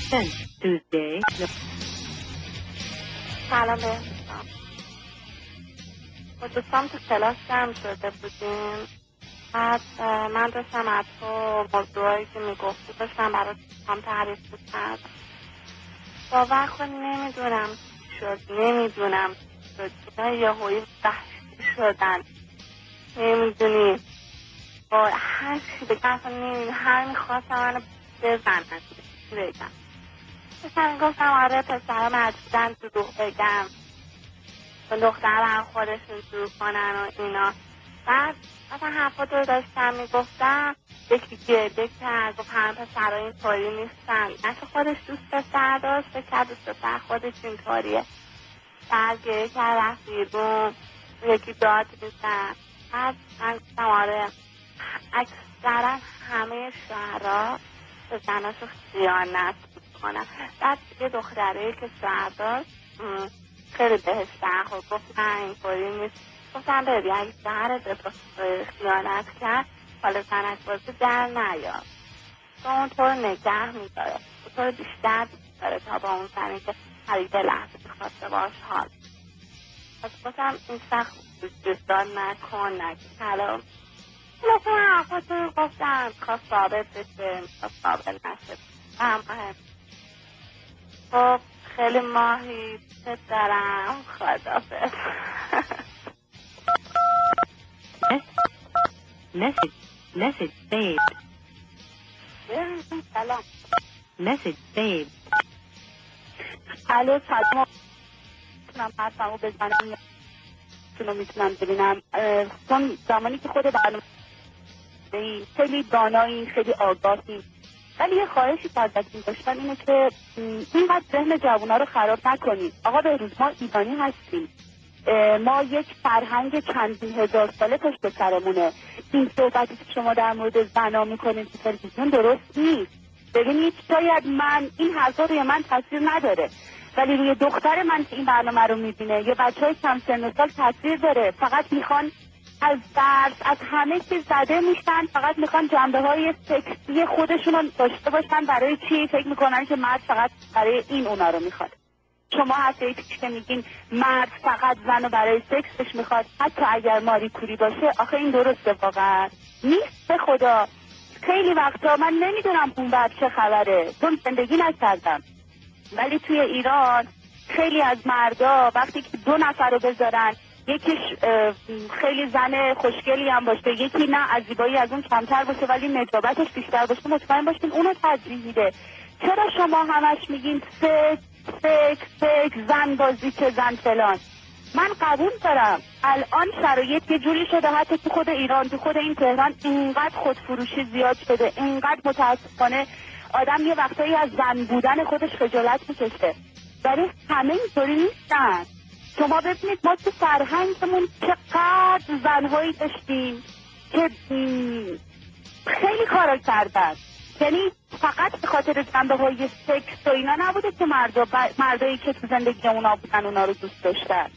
10 Tuesday. سلام بهتون. با دوستان تو کلاس جمع شده بودیم. بعد من داشتم از تو موضوعی که میگفتی داشتم برای دوستان تعریف میکردم. باور کن نمیدونم شد اینا یهویی وحشی شدن. نمیدونی با هر چی بگم اصلا نمیدونی هر میخواستم منو بزنن بگم. مثلا گفتم آره پسرها مجبورن دروغ بگم و دختر هم خودشون شروع کنن و اینا. بعد مثلا حرفات رو داشتم میگفتم یکی گرده کرد گفت همه پسرها اینطوری نیستن، نه که خودش دوست پسر داشت فکر کرد دوست پسر خودش اینطوریه. بعد گریه کرد رفت بیرون یکی داد میزن. بعد من گفتم آره اکثرا همه شوهرها به زناشو خیانت میکنن. بعد یه دختره که شوهر داشت خیلی بهش برخورد گفت نه اینطوری نیست. گفتم ببین اگه شوهرت به تو خیانت کرد حالا زنک بازی در نیار، تو اون تو رو نگه میداره، تو رو بیشتر دوست داره تا با اون زنی که هر یه لحظه میخواسته باش حال. پس گفتم این سخت دوستان نکن نکن. مثلا حرفاتون گفتم خواست ثابت بشه خواست ثابت نشه همه. خب خیلی ماهی ست دارم خدافظ. Message saved. سلام. Message saved. الو سلام. میتونم حرفمو بزنم یا میتونم ببینم چون زمانی که خود برنامه خیلی دانایی خیلی آگاهی، ولی یه خواهشی که ازتون داشتم اینه که اینقدر ذهن جوونا رو خراب نکنید. آقا بهروز ما ایرانی هستیم، ما یک فرهنگ چندین هزار ساله پشت سرمونه. این صحبتی که شما در مورد زنا میکنید تو تلویزیون درست نیست. ببینید شاید من این حرفا روی من تاثیر نداره ولی روی دختر من که این برنامه رو میبینه یا بچهای کم سن و سال تاثیر داره. فقط میخوان از درس از همه چیز زده میشن، فقط میخوان جنبه های سکسی خودشون رو داشته باشن. برای چی؟ فکر میکنن که مرد فقط برای این اونا رو میخواد. شما هسته که میگین مرد فقط زن رو برای سکسش میخواد، حتی اگر ماری کوری باشه. آخه این درسته؟ واقعا نیست. به خدا خیلی وقتا من نمیدونم اون بعد چه خبره چون زندگی نکردم، ولی توی ایران خیلی از مردا وقتی که 2 نفر رو بذارن یکیش خیلی زن خوشگلی هم باشه یکی نه از زیبایی از اون کمتر باشه ولی نجابتش بیشتر باشه، مطمئن باشین اونو ترجیح میده. چرا شما همش میگین سک زن بازی که زن فلان؟ من قبول دارم الان شرایط یه جوری شده حتی تو خود ایران تو خود این تهران اینقدر خودفروشی زیاد شده، اینقدر متاسفانه آدم یه وقتایی از زن بودن خودش خجالت میکشه، ولی همه اینطوری نیستن. شما ببینید ما تو فرهنگمون چقدر زنهایی داشتیم که خیلی کارا کردن، یعنی فقط به خاطر جنبه های سکس و اینا نبوده که مردایی که تو زندگی اونا بودن اونا رو دوست داشتن.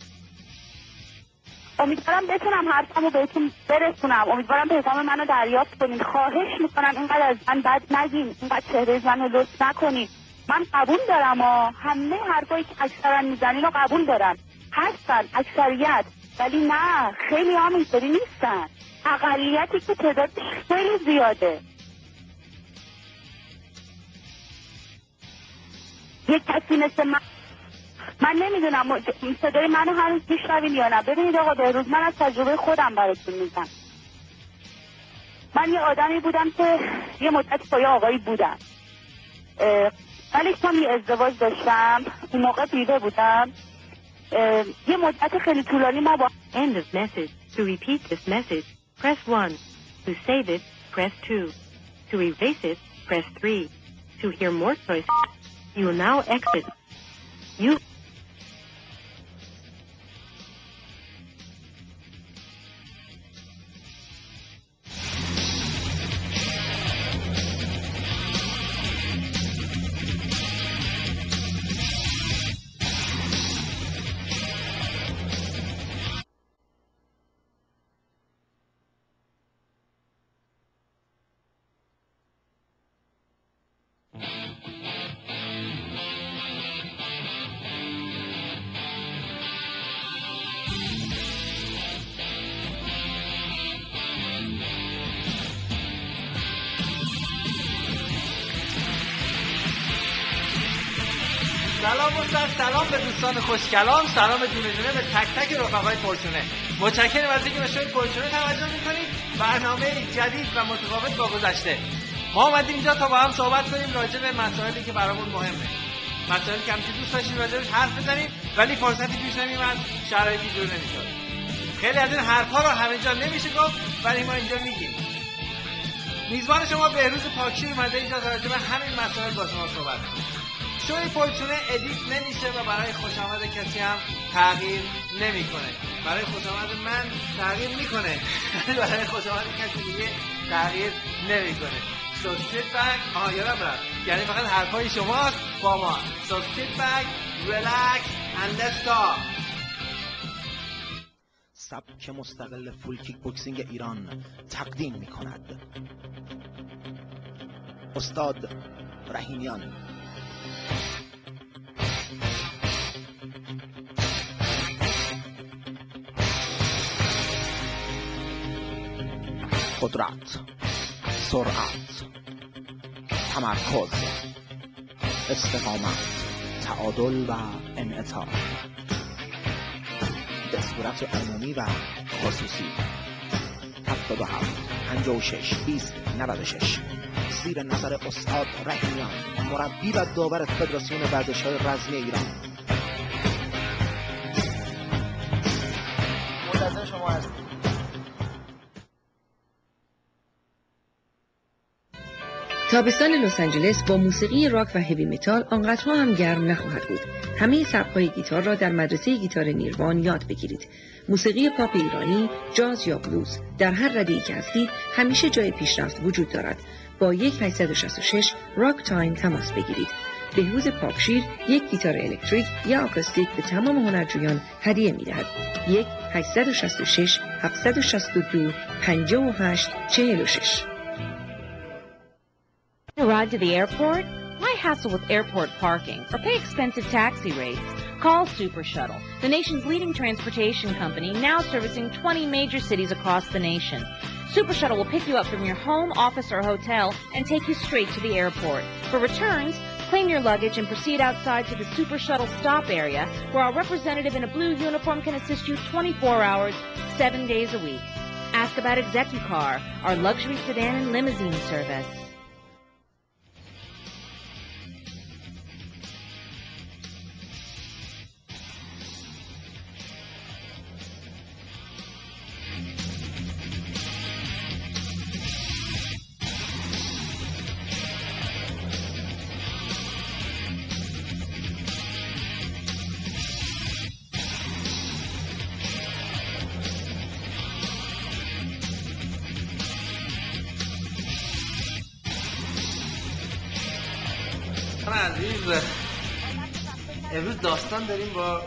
امیدوارم بتونم حرفمو بهتون برسونم، امیدوارم پیغام منو دریافت کنین. خواهش میکنم اینقدر از من بد نگین، اینقدر چهره زن رو لطف نکنین. من قبول دارم همه حرفایی که اکثرا میزنین رو قبول دارم، هستن اکثریت، ولی نه خیلی هم اینطوری نیستن. اقلیتی که تعدادش خیلی زیاده. یک کسی مثل من نمیدونم صدای منو هنوز میشنوین یا نه. ببینید آقا بهروز من از تجربه خودم براتون میگم. من یه آدمی بودم که یه مدت با یه آقایی بودم، ولی چون یه ازدواج داشتم اون موقع بیوه بودم، یه مدت خیلی طولانی ما با End of message. To repeat this message, press 1. To save it, press 2. To erase it, press 3. To hear more choices, you will now exit. You سلام به دوستان خوشکلام، سلام دونه دونه به تک تک رفقای پرچونه. متشکرم از اینکه به شوی پرچونه توجه میکنید. برنامه جدید و متفاوت با گذشته. ما اومدیم اینجا تا با هم صحبت کنیم راجع به مسائلی که برامون مهمه. مسائلی که همیشه دوست داشتیم راجعش حرف بزنیم ولی فرصتی پیش نمیومد، شرایطی جور نمیشد. خیلی از این حرفا رو همه جا نمیشه گفت ولی ما اینجا میگیم. میزبان شما بهروز پاکشیر اومده اینجا تا راجع به همین مسائل با شما صحبت کنیم. شوی پرچونه ادیت نمیشه و برای خوش آمد کسی هم تغییر نمیکنه. برای خوش آمد من تغییر میکنه برای خوش آمد کسی دیگه تغییر نمیکنه. So sit back. یادم رفت یعنی فقط حرفای شماست با ما. So sit back, relax and let's talk. سبک مستقل فول کیک بوکسینگ ایران تقدیم میکند استاد رحیمیان. قدرت، سرعت، تمرکز، استقامت، تعادل و انعطاف به صورت عمومی و خصوصی. 77 56 20 96 زیر نظر استاد رحیمیان، مربی و داور فدراسیون ورزش‌های رزمی ایران. منتظر شما هستیم. تابستان لس آنجلس با موسیقی راک و هیوی متال آنقدرها هم گرم نخواهد بود. همه سبک‌های گیتار را در مدرسه گیتار نیروان یاد بگیرید. موسیقی پاپ ایرانی، جاز یا بلوز، در هر رده‌ای که هستید همیشه جای پیشرفت وجود دارد. با 1866 راک تایم تماس بگیرید. بهروز پاکشیر یک گیتار الکتریک یا آکوستیک به تمام هنرجویان هدیه می‌دهد. 1866 762 58 46. Ride to the airport? Why hassle with airport parking or pay expensive taxi rates? Call Super Shuttle, the nation's leading transportation company, now servicing 20 major cities across the nation. Super Shuttle will pick you up from your home, office, or hotel and take you straight to the airport. For returns, claim your luggage and proceed outside to the Super Shuttle stop area, where our representative in a blue uniform can assist you 24 hours, 7 days a week. Ask about ExecuCar, our luxury sedan and limousine service. عزیز امروز داستان داریم با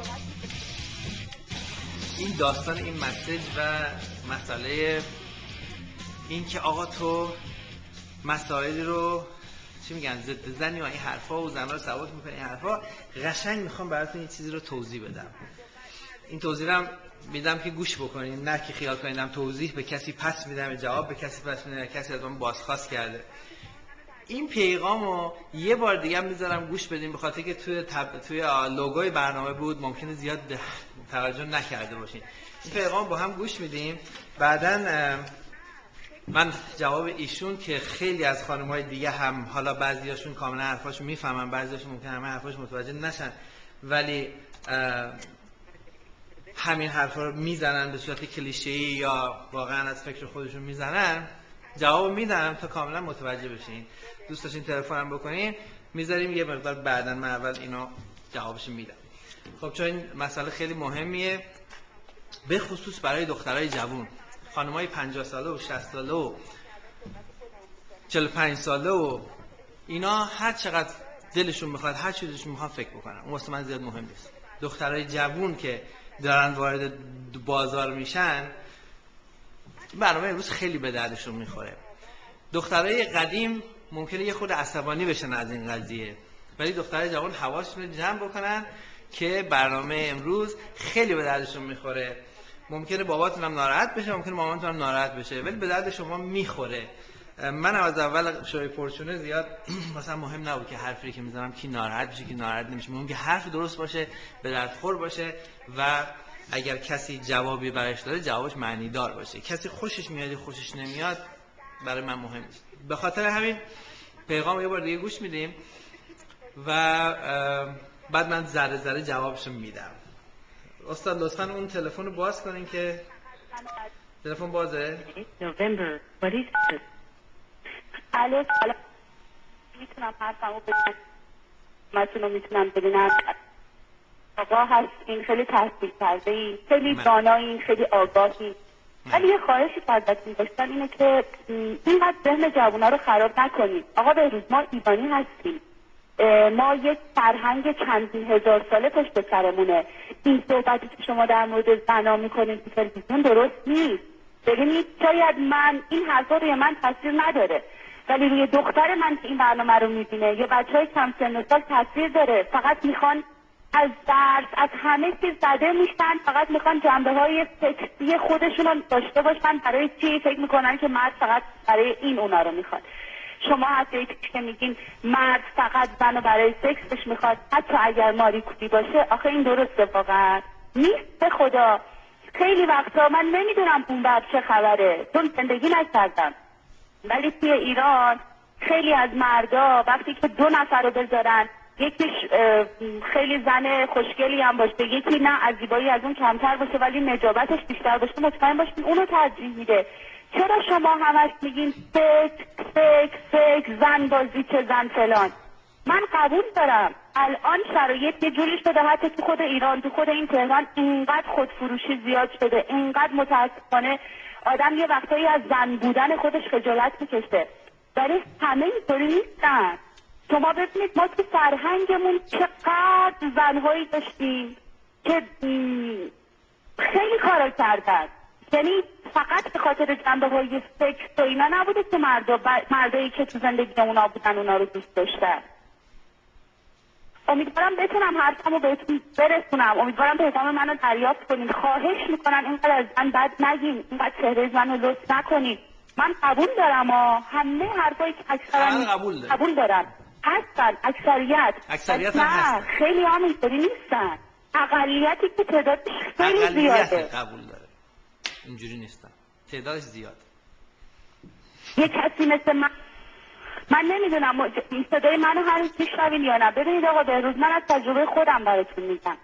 این داستان این مسیج و مسئله این که آقا تو مسائلی رو چی میگن ضد زنی و این حرفا و زنها رو سبک میکنی این حرفا. قشنگ میخوام براتون این چیزی رو توضیح بدم. این توضیح رو میدم که گوش بکنین، نه که خیال کنیدم توضیح به کسی پس میدم، جواب به کسی پس میدم، کسی از من بازخواست کرده. این پیغامو یه بار دیگه میذارم گوش بدین به خاطر که توی لوگوی برنامه بود، ممکنه زیاد توجه نکرده باشین. این پیغام با هم گوش میدیم، بعدن من جواب ایشون که خیلی از خانم‌های دیگه هم حالا بعضیاشون کاملا حرفاشو میفهمن، بعضیاشون ممکنه همه حرفاش متوجه نشن ولی همین حرفا رو میزنن به صورت کلیشه‌ای یا واقعا از فکر خودشون میزنن. جواب میدم تا کاملا متوجه بشین. دوست داشتین تلفنم بکنین میذاریم یه مقدار بعدن من اول اینو جوابش میدم. خب چون این مسئله خیلی مهمیه به خصوص برای دخترای جوون، خانمای 50 ساله و 60 ساله و 45 ساله و اینا هر چقدر دلشون میخواد هر چی دلشون میخواد فکر بکنن، اون واسه من زیاد مهم نیست. دخترای جوون که دارن وارد بازار میشن برنامه امروز خیلی به دردشون میخوره. دخترای قدیم ممکنه یه خود عصبانی بشن از این قضیه ولی دخترای جوان حواسشون رو جمع بکنن که برنامه امروز خیلی به دردشون میخوره. ممکنه باباتون هم ناراحت بشه، ممکنه مامانتون هم ناراحت بشه ولی به درد شما میخوره من از اول شوی پرچونه زیاد مثلا مهم نبود که حرفی که میزنم کی ناراحت بشه کی ناراحت نمیشه، مهم که حرف درست باشه، به درد خور باشه و اگر کسی جوابی براش داره جوابش معنی دار باشه. کسی خوشش میاد یا خوشش نمیاد برای من مهم نیست. به خاطر همین پیغام یه بار دیگه گوش میدیم و بعد من ذره ذره جوابشو میدم. استاد لطفاً اون تلفن رو باز کنین که تلفن بازه. November. What is it? الو سلام، میتونم حرفمو بزنم؟ میتونم ببینم آقا هستین، خیلی تحصیل کرده ای، خیلی دانایی، خیلی آگاهی، ولی یه خواهشی ازتون داشتم اینه که اینقدر ذهن جوونا رو خراب نکنید. آقا بهروز، ما ایرانی هستیم، ما یک فرهنگ چندین هزار ساله پشت سرمونه. این صحبتی که شما در مورد زنا میکنید تو تلویزیون درست نیست. ببینید شاید من این حرفا روی من تاثیر نداره، ولی روی دختر من که این برنامه رو میبینه یا بچهای کم سن و سال تاثیر داره. فقط میخوان از درس، از همه چیز زده میشن، فقط میخوان جنبه های سکسی خودشون رو داشته باشن. برای چی؟ فکر میکنن که مرد فقط برای این اونا رو میخواد. شما حتی که میگین مرد فقط زن رو برای سکسش میخواد، حتی اگر ماری کوری باشه، آخه این درسته؟ واقعا نیست. به خدا خیلی وقتا من نمیدونم اون بر چه خبره، چون زندگی نکردم، ولی توی ایران خیلی از مردا وقتی که 2 نفر رو بذارن، یکیش خیلی زن خوشگلی هم باشه، یکی نه از زیبایی از اون کمتر باشه ولی نجابتش بیشتر باشه، مطمئن باشین اونو ترجیح میده. چرا شما همش میگین فک زن بازی چه زن فلان؟ من قبول دارم الان شرایط یه جوری شده، حتی تو خود ایران، تو خود این تهران اینقدر خودفروشی زیاد شده، اینقدر متاسفانه آدم یه وقتایی از زن بودن خودش خجالت میکشه، ولی همه اینطوری نیستن. شما ببینید ما تو فرهنگمون چقدر زنهایی داشتیم که خیلی کارا کردن، یعنی فقط به خاطر جنبه های سکس و اینا نبوده که مردایی که تو زندگی اونا بودن اونا رو دوست داشتن. امیدوارم بتونم حرفمو بهتون برسونم، امیدوارم پیغام منو دریافت کنین. خواهش میکنم اینقدر از زن بد نگین، اینقدر چهره زن رو لطف نکنین. من قبول دارم همه حرفایی که اکثرا قبول دارم هستن، اکثریت هم هستن، خیلی هم اینطوری نیستن. اقلیتی که تعدادش خیلی زیاده قبول داره، اینجوری نیستن، تعدادش زیاد. یه کسی مثل من نمیدونم صدای منو هنوز میشنوین یا نه. ببینید آقا بهروز، من از تجربه خودم براتون میگم.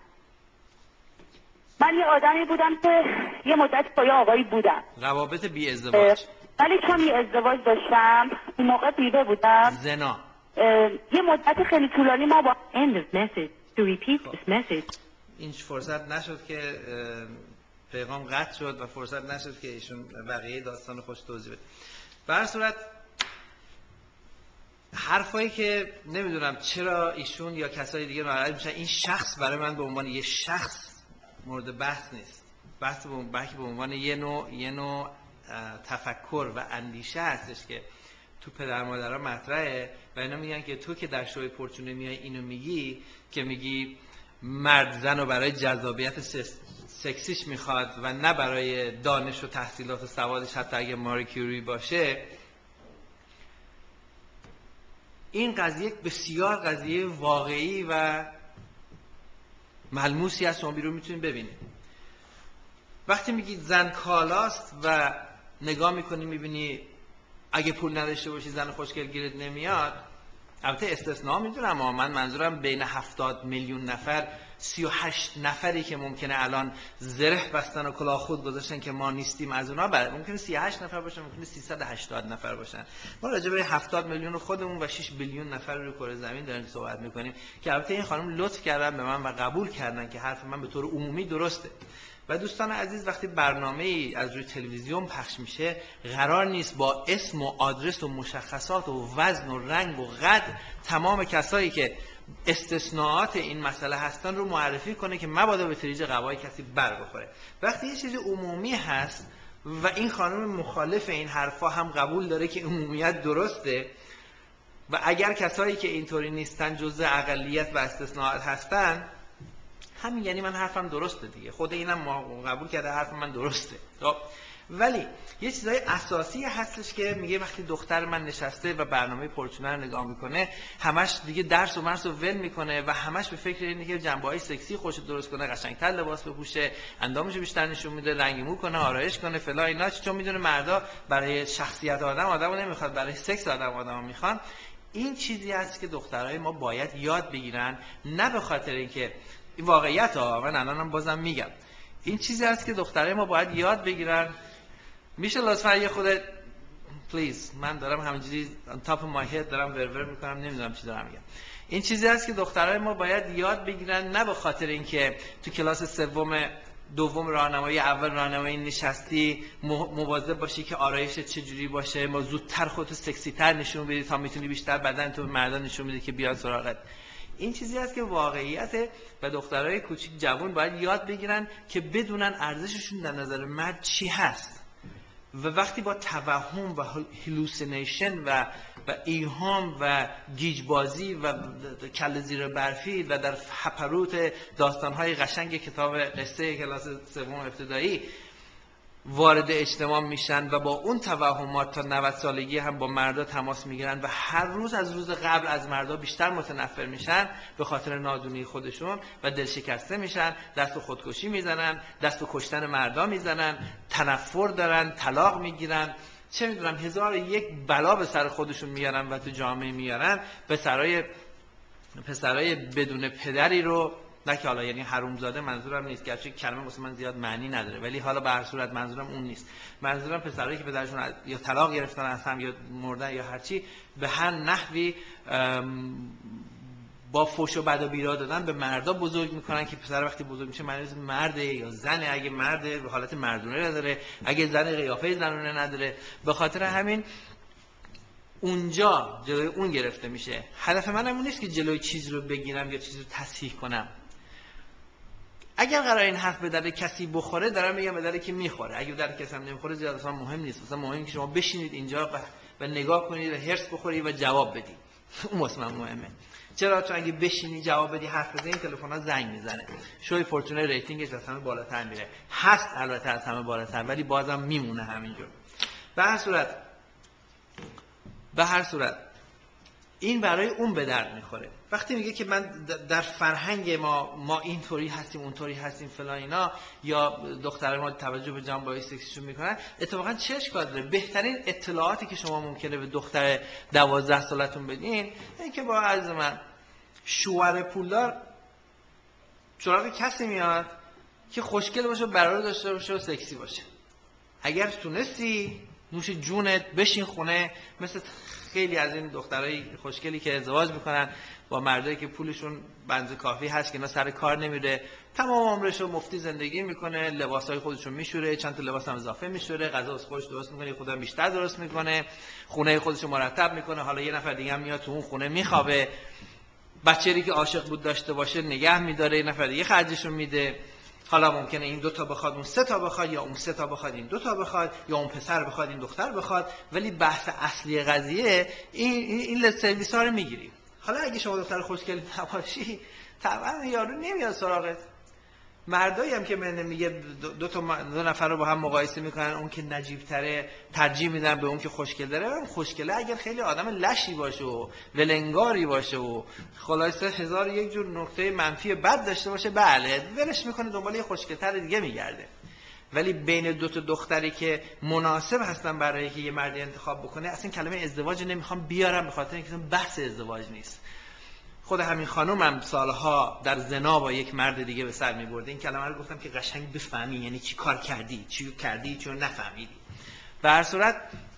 من یه آدمی بودم که یه مدت با یه آقایی بودم، روابط بی ازدواج، ولی چون یه ازدواج داشتم اون موقع بیوه بودم، زنا، یه مدت خیلی طولانی ما با End of message. To repeat this message. این فرصت نشد که پیغام قطع شد و فرصت نشد که ایشون بقیه داستان خوش توضیح بده. به هر صورت حرفایی که نمیدونم چرا ایشون یا کسای دیگه ناراحت میشن، این شخص برای من به عنوان یه شخص مورد بحث نیست. بحث به عنوان یه نوع تفکر و اندیشه هستش که تو پدر مادرها مطرحه و اینا میگن که تو که در شوی پرچونه میای اینو میگی که میگی مرد زن رو برای جذابیت سکسیش میخواد و نه برای دانش و تحصیلات و سوادش، حتی اگه ماری کیوری باشه. این قضیه بسیار قضیه واقعی و ملموسی است، شما بیرون میتونید ببینید. وقتی میگید زن کالاست و نگاه میکنی میبینی اگه پول نداشته باشی زن خوشگل گیرت نمیاد، البته استثناء میدونم، من منظورم بین 70 میلیون نفر 38 نفری که ممکنه الان زره بستن و کلاه خود گذاشتن که ما نیستیم از اونا، ممکنه 38 نفر باشن، ممکنه 380 نفر باشن. ما راجع به 70 میلیون خودمون و 6 بیلیون نفر روی کره زمین داریم صحبت میکنیم که البته این خانم لطف کردن به من و قبول کردن که حرف من به طور عمومی درسته. و دوستان عزیز، وقتی برنامه‌ای از روی تلویزیون پخش میشه قرار نیست با اسم و آدرس و مشخصات و وزن و رنگ و قد تمام کسایی که استثناءات این مسئله هستن رو معرفی کنه که مبادا به تریج قبای کسی بر بخوره. وقتی یه چیز عمومی هست و این خانم مخالف این حرفا هم قبول داره که عمومیت درسته و اگر کسایی که اینطوری نیستن جزء اقلیت و استثناءات هستن، همین یعنی من حرفم درسته دیگه. خود اینم قبول کرده حرف من درسته. خب ولی یه چیزای اساسی هستش که میگه وقتی دختر من نشسته و برنامه پرچونه رو نگاه میکنه، همش دیگه درس و مرس رو ول میکنه و همش به فکر اینه که جنبه‌های سکسی خوش درست کنه، قشنگتر لباس بپوشه، اندامش بیشتر نشون میده، رنگ مو کنه، آرایش کنه، فلان اینا، چون میدونه مردا برای شخصیت آدمو نمیخواد، برای سکس آدمو میخوان. این چیزی است که دخترای ما باید یاد بگیرن، نه به خاطر اینکه این واقعیت ها، من الانم بازم میگم این چیزی است که دخترای ما باید یاد بگیرن. میشه لطفا یه خود پلیز، من دارم همینجوری تاپ مای هد دارم ورور میکنم، نمیدونم چی دارم میگم. این چیزی است که دخترای ما باید یاد بگیرن، نه به خاطر اینکه تو کلاس دوم راهنمایی، اول راهنمایی نشستی مواظب باشی که آرایشت چجوری باشه، ما زودتر خودتو سکسی تر نشون بدی تا میتونی بیشتر بدن تو به مردان نشون بدی که بیاد سراغت. این چیزی است که واقعیت و دخترای کوچیک جوان باید یاد بگیرن که بدونن ارزششون در نظر مرد چی هست. و وقتی با توهم و هلوسینیشن و ایهام و گیجبازی و کله زیر برفی و در هپروت داستان‌های قشنگ کتاب قصه کلاس سوم ابتدایی وارد اجتماع میشن و با اون توهمات تا 90 سالگی هم با مردا تماس میگیرن و هر روز از روز قبل از مردا بیشتر متنفر میشن به خاطر نادونی خودشون و دلشکسته میشن، دست به خودکشی میزنن، دست به کشتن مردا میزنن، تنفر دارن، طلاق میگیرن، چه میدونم 1001 بلا به سر خودشون میارن و تو جامعه میارن. پسرای بدون پدری رو، نه که حالا یعنی حرومزاده منظورم نیست، گرچه کلمه واسه من زیاد معنی نداره، ولی حالا به هر صورت منظورم اون نیست. منظورم پسرایی که پدرشون یا طلاق گرفتن از هم یا مردن یا هرچی، به هر نحوی با فحش و بد و بیرا دادن به مردا بزرگ میکنن که پسر وقتی بزرگ میشه معنی مرده یا زنه، اگه مرده به حالت مردونه نداره، اگه زنه قیافه زنونه نداره. به خاطر همین اونجا جلوی اون گرفته میشه. هدف من اون نیست که جلوی چیز رو بگیرم یا چیز رو تصحیح کنم. اگر قرار این حرف به درد کسی بخوره، دارم میگم به درد که میخوره. اگه به درد کسی هم نمیخوره زیاد اصلا مهم نیست. مثلا مهمه که شما بشینید اینجا و نگاه کنید و هرس بخورید و جواب بدید. اون واسه من مهمه. چرا؟ چون اگه بشینی جواب بدی حرف بزنی تلفن‌ها زنگ میزنه. شوی فورچونه ریتینگش از همه بالاتر میره. هست البته از همه بالاتر، ولی بازم میمونه همینجور. به هر صورت این برای اون به درد میخوره. وقتی میگه که من در فرهنگ ما اینطوری هستیم اونطوری هستیم فلان اینا، یا دختر ما توجه به جنبه‌های سکسیشون میکنن، اتفاقا چه اشکال داره؟ بهترین اطلاعاتی که شما ممکنه به دختر 12 سالتون بدین اینه که با عرض من شوهر پولدار سراغ کسی میاد که خوشگل باشه، برای داشته باشه و سکسی باشه. اگر تونستی نوش جونت بشین خونه، مثل خیلی از این دخترای خوشگلی که ازدواج میکنن با مردایی که پولشون بنز کافی هست که اینا سر کار نمیره، تمام عمرشو مفتی زندگی میکنه، لباسای خودشو میشوره، چند تا لباس هم اضافه میشوره، غذا واسه خودش درست میکنه، خودم بیشتر درست میکنه، خونه خودشو مرتب میکنه، حالا یه نفر دیگه هم میاد تو اون خونه میخوابه، بچه‌ای که عاشق بود داشته باشه نگه میداره، یه نفر دیگه خرجشو میده. حالا ممکنه این 2 تا بخواد اون 3 تا بخواد، یا اون 3 تا بخواد این 2 تا بخواد، یا اون پسر بخواد این دختر بخواد، ولی بحث اصلی قضیه این سرویس ها رو میگیریم. حالا اگه شما دختر خوشگل نباشی طبعا یارو نمیاد سراغت. مردایی هم که من میگه دو نفر رو با هم مقایسه میکنن، اون که نجیب تره ترجیح میدن به اون که خوشگل داره. اون خوشگله اگر خیلی آدم لشی باشه و ولنگاری باشه و خلاصه 1001 جور نکته منفی بد داشته باشه، بله ولش میکنه دنبال یه خوشگلتر دیگه میگرده. ولی بین 2 تا دختری که مناسب هستن برای که یه مردی انتخاب بکنه، اصلا کلمه ازدواج نمیخوام بیارم به خاطر اینکه بحث ازدواج نیست. خود همین خانم هم سالها در زنا با یک مرد دیگه به سر می‌برده. این کلمه رو گفتم که قشنگ بفهمی یعنی چی کار کردی، چی کردی چون نفهمیدی. به هر صورت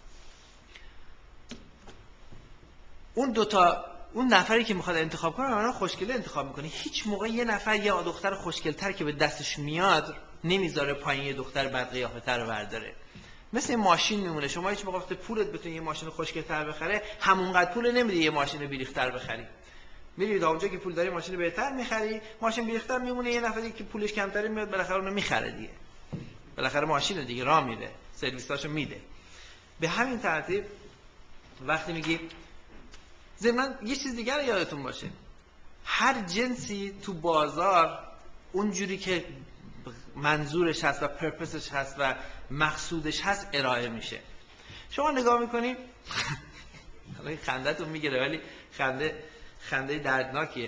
اون نفری که میخواد انتخاب کنه معنا خوشگله انتخاب میکنه. هیچ موقع یه نفر یه دختر خوشگل‌تر که به دستش میاد نمیذاره پایین یه دختر بد قیافتر رو برداره. مثل ماشین میمونه. شما هیچ موقع وقتی پولت بتونی یه ماشین خوشگل‌تر بخره، همونقدر پول نمیدی یه ماشین بیریختر بخری. میری تا اونجا که پول داری ماشین بهتر میخری، ماشین بیریختر میمونه، یه نفری که پولش کمتره میاد بالاخره اونو میخره دیگه. بالاخره ماشین دیگه راه میره، سرویساشو میده. به همین ترتیب وقتی میگی ضمن یه چیز دیگه رو یادتون باشه، هر جنسی تو بازار اونجوری که منظورش هست و پرپسش هست و مقصودش هست ارائه میشه. شما نگاه میکنید حالا خنده‌تون میگیره ولی خنده دردناکیه.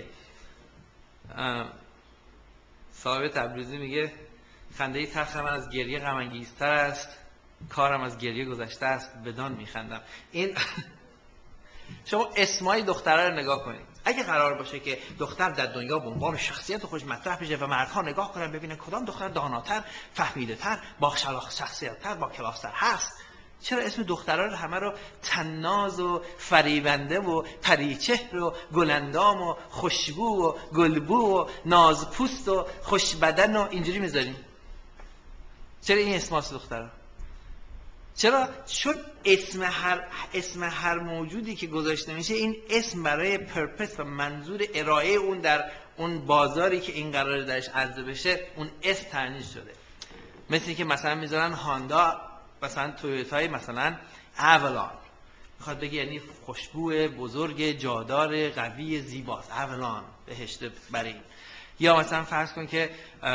صاحب تبریزی میگه خنده تلخ من از گریه غم انگیزتر است، کارم از گریه گذشته است، بدان میخندم. این شما اسمای دخترها رو نگاه کنید. اگه قرار باشه که دختر در دنیا به عنوان شخصیت خودش مطرح بشه و مردها نگاه کنن ببینن کدام دختر داناتر، فهمیده‌تر، با شخصیت‌تر، با کلاس‌تر هست، چرا اسم دخترها رو همه رو طناز و فریبنده و پریچهر و گلندام و خوشبو و گلبو و نازپوست و خوشبدن و اینجوری میذاریم؟ چرا این اسم هست دخترها؟ چرا؟ چون اسم هر موجودی که گذاشته میشه این اسم برای پرپس و منظور ارائه اون در اون بازاری که این قراره درش عرضه بشه اون اسم تعیین شده. مثل که مثلا میذارن هاندا، مثلا تویوتای مثلا اولان، میخواد بگه یعنی خوشبو بزرگ جادار قوی زیباست، اولان بهشت برین. یا مثلا فرض کن که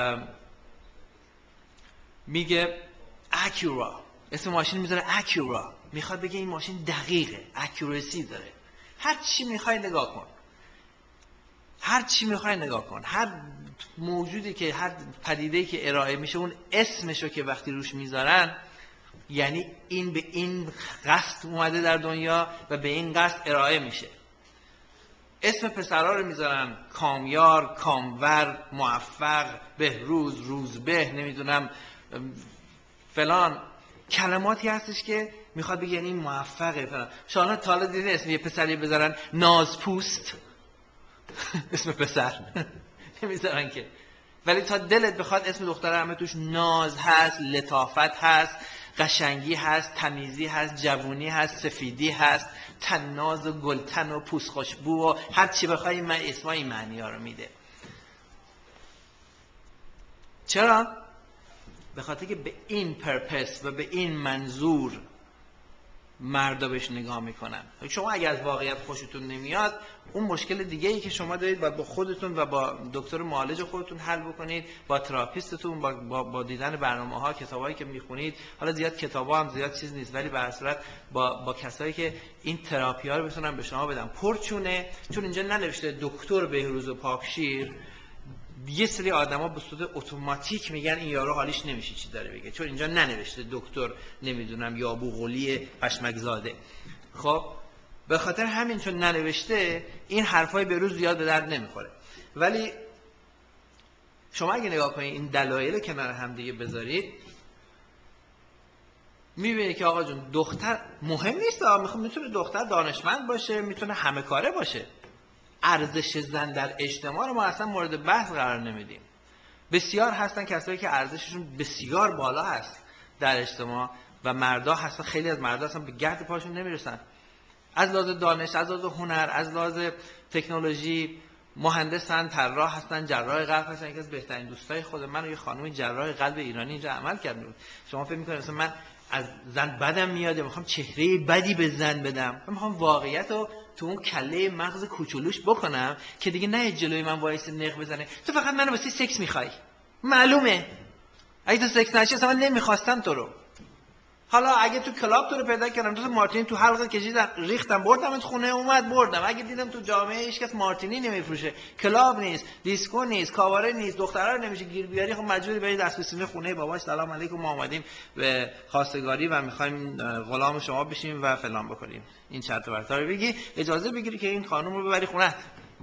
میگه اکورا، اسم ماشین میذاره اکورا، میخواد بگه این ماشین دقیقه، اکورسی داره. هر چی میخوای نگاه کن، هر چی میخوای نگاه کن، هر موجودی که هر پدیده‌ای که ارائه میشه اون اسمشو که وقتی روش میذارن یعنی این به این قصد اومده در دنیا و به این قصد ارائه میشه. اسم پسرها رو میذارن کامیار، کامور، موفق، بهروز، روزبه، نمیدونم فلان، کلماتی هستش که میخواد بگه یعنی موفقه فلان. شما تا حالا دیدین اسم یه پسری بذارن نازپوست؟ اسم پسر نمیذارن که، ولی تا دلت بخواد اسم دختر همه توش ناز هست، لطافت هست، قشنگی هست، تمیزی هست، جوونی هست، سفیدی هست، تناز و گلتن و پوست خوشبو و هر چی بخوای من اسمای این معنی ها رو میده. چرا؟ به خاطر که به این پرپس و به این منظور مردا بهش نگاه میکنن. شما اگر از واقعیت خوشتون نمیاد اون مشکل دیگه ای که شما دارید و با خودتون و با دکتر معالج خودتون حل بکنید، با تراپیستتون، با دیدن برنامه‌ها، کتابایی که میخونید. حالا زیاد کتابا هم زیاد چیز نیست ولی به هر صورت با کسایی که این تراپی‌ها رو بتونن به شما بدن. پرچونه، چون اینجا ننوشته دکتر بهروز و پاکشیر، یه سری آدما به صورت اتوماتیک میگن این یارو حالیش نمیشه چی داره بگه، چون اینجا ننوشته دکتر نمیدونم یا ابوقلی پشمک زاده. خب به خاطر همین چون ننوشته این حرفای بهروز زیاد به درد نمیخوره. ولی شما اگه نگاه کنید این دلایل کنار هم دیگه بذارید میبینید که آقا جون دختر مهم نیست، میتونه دختر دانشمند باشه، میتونه همه کاره باشه. ارزش زن در اجتماع رو ما اصلا مورد بحث قرار نمیدیم. بسیار هستن کسایی که ارزششون بسیار بالا هست در اجتماع و مردا هستن، خیلی از مردا هستن به گرد پاشون نمیرسن، از لحاظ دانش، از لحاظ هنر، از لحاظ تکنولوژی، مهندسن، طراح هستن، جراح قلب هستن. یکی از بهترین دوستای خود من یه خانم جراح قلب ایرانی اینجا عمل کرد. شما فکر می‌کنید مثلا من از زن بدم میاد یا میخوام چهره بدی به زن بدم؟ من میخوام واقعیت رو تو اون کله مغز کوچولوش بکنم که دیگه نه جلوی من وایس نق بزنه تو فقط منو واسه سکس میخوای. معلومه اگه تو سکس نشی اصلا من نمیخواستم تو رو. حالا اگه تو کلاب تو رو پیدا کردم تو مارتینی تو حلقه کشیدم ریختم بردمت خونه اومد بردم. اگه دیدم تو جامعه هیچکس مارتینی نمیفروشه، کلاب نیست، دیسکو نیست، کاواره نیست، دخترا رو نمیشه گیر بیاری، خب مجبوری بری دست به سینه خونه باباش سلام علیکم ما اومدیم به خواستگاری و میخوایم غلام شما بشیم و فلان بکنیم. این چرت و پرتا رو بگی اجازه بگیری که این خانم رو ببری خونه.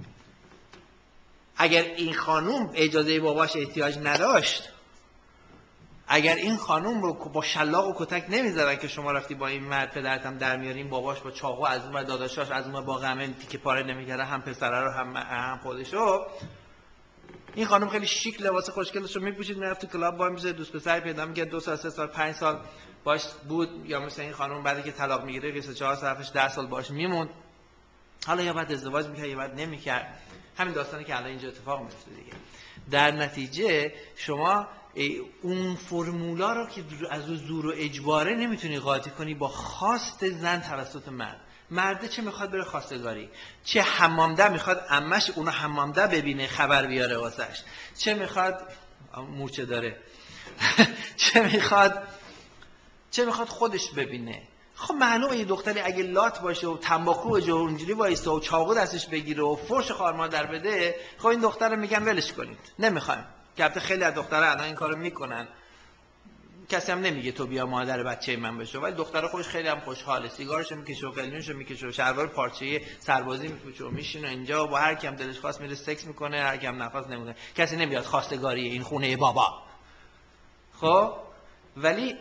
اگر این خانم اجازه باباش احتیاج نداشت، اگر این خانم رو با شلاق و کتک نمیذارن که شما رفتی با این مرد پدرتم در میارین، باباش با چاقو از اون و داداشاش از اون با غمه تیکه پاره نمیکرده، هم پسره رو هم خودشو، این خانم خیلی شیک لباس خوشگلش رو میپوشید میرفت تو کلاب با میشه دوست پسر پیدا میکرد 2 سال 3 سال 5 سال باش بود، یا مثلا این خانم بعدی که طلاق میگیره که 3-4 سالش 10 سال باش میموند، حالا یا بعد ازدواج میکرد یا بعد نمیکرد. همین داستانی که الان اینجا اتفاق میفته دیگه. در نتیجه شما اون فرمولا رو که از زور و اجباره نمیتونی قاطی کنی با خواست زن توسط مرد. مرده چه میخواد بره خواستگاری، چه حمامده میخواد عمش اونو حمامده ببینه خبر بیاره واسش، چه میخواد مورچه داره چه میخواد خودش ببینه. خب معلومه یه دختری اگه لات باشه و تنباکو و اونجوری وایسه و چاقو دستش بگیره و فرش خار مادر بده، خب این دختر رو میگن ولش کنید، نمیخوایم. البته خیلی از دخترها الان این کارو میکنن، کسی هم نمیگه تو بیا مادر بچه من بشه، ولی دختر خودش خیلی هم خوشحاله، سیگارشو میکشه و قلیونشو میکشه و شلوار پارچه‌ای سربازی میپوشه و میشینه اینجا و با هر کیم دلش خواست میره سکس میکنه، هر کیم نخواست نمیکنه. کسی نمیاد خواستگاری این خونه بابا. خب ولی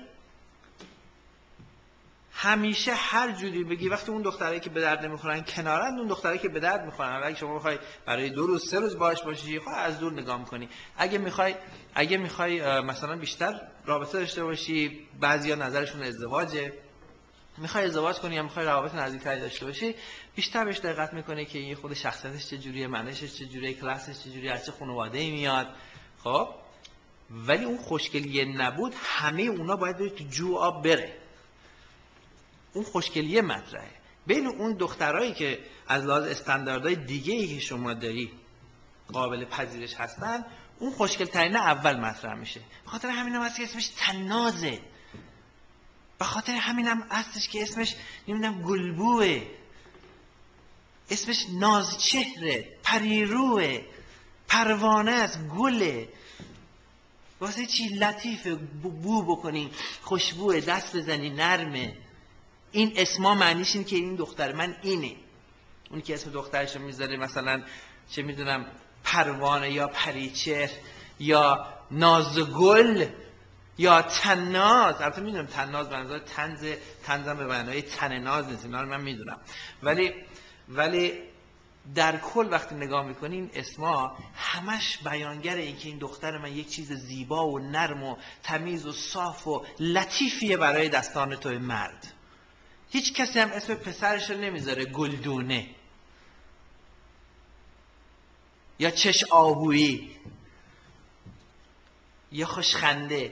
همیشه هر جوری بگی وقتی اون دخترایی که به درد نمیخورن کنارن، اون دخترایی که به درد میخورن، اگه شما بخوای برای 2 روز 3 روز باهاش باشی، خب از دور نگاه میکنی. اگه میخوای مثلا بیشتر رابطه داشته باشی، بعضیا نظرشون ازدواجه، میخوای ازدواج کنی یا میخوای روابط نزدیکتری داشته باشی، بیشتر بهش دقت میکنی که این خود شخصیتش چجوریه، منشش چجوریه، کلاسش چجوریه، از چه خانواده‌ای میاد. خب ولی اون خوشگلیه نبود، همه اونا باید بره تو جو آب بره. اون خوشگلیه مطرحه. بین اون دخترایی که از لحاظ استانداردهای دیگه‌ای که شما داری قابل پذیرش هستن، اون خوشگل ترین اول مطرح میشه. به خاطر همینم هست که اسمش طنازه. به خاطر همینم هستش که اسمش نمیدونم گلبوه، اسمش نازچهره، پریروه، پروانه است، گله. واسه چی لطیفه، بو بکنی، خوشبوه، دست بزنی، نرمه. این اسما معنیش اینه که این دختر من اینه. اونی که اسم دخترش رو میذاره مثلا چه میدونم پروانه یا پریچهر یا نازگل یا تناز. البته میدونم تناز به معنای تنزم به معنای تن ناز نیست، اینا رو من میدونم، ولی در کل وقتی نگاه میکنین اسما همش بیانگر این که این دختر من یک چیز زیبا و نرم و تمیز و صاف و لطیفیه برای دستان توی مرد. هیچ کسی هم اسم پسرش رو نمیذاره گلدونه یا چش آهویی یا خوشخنده.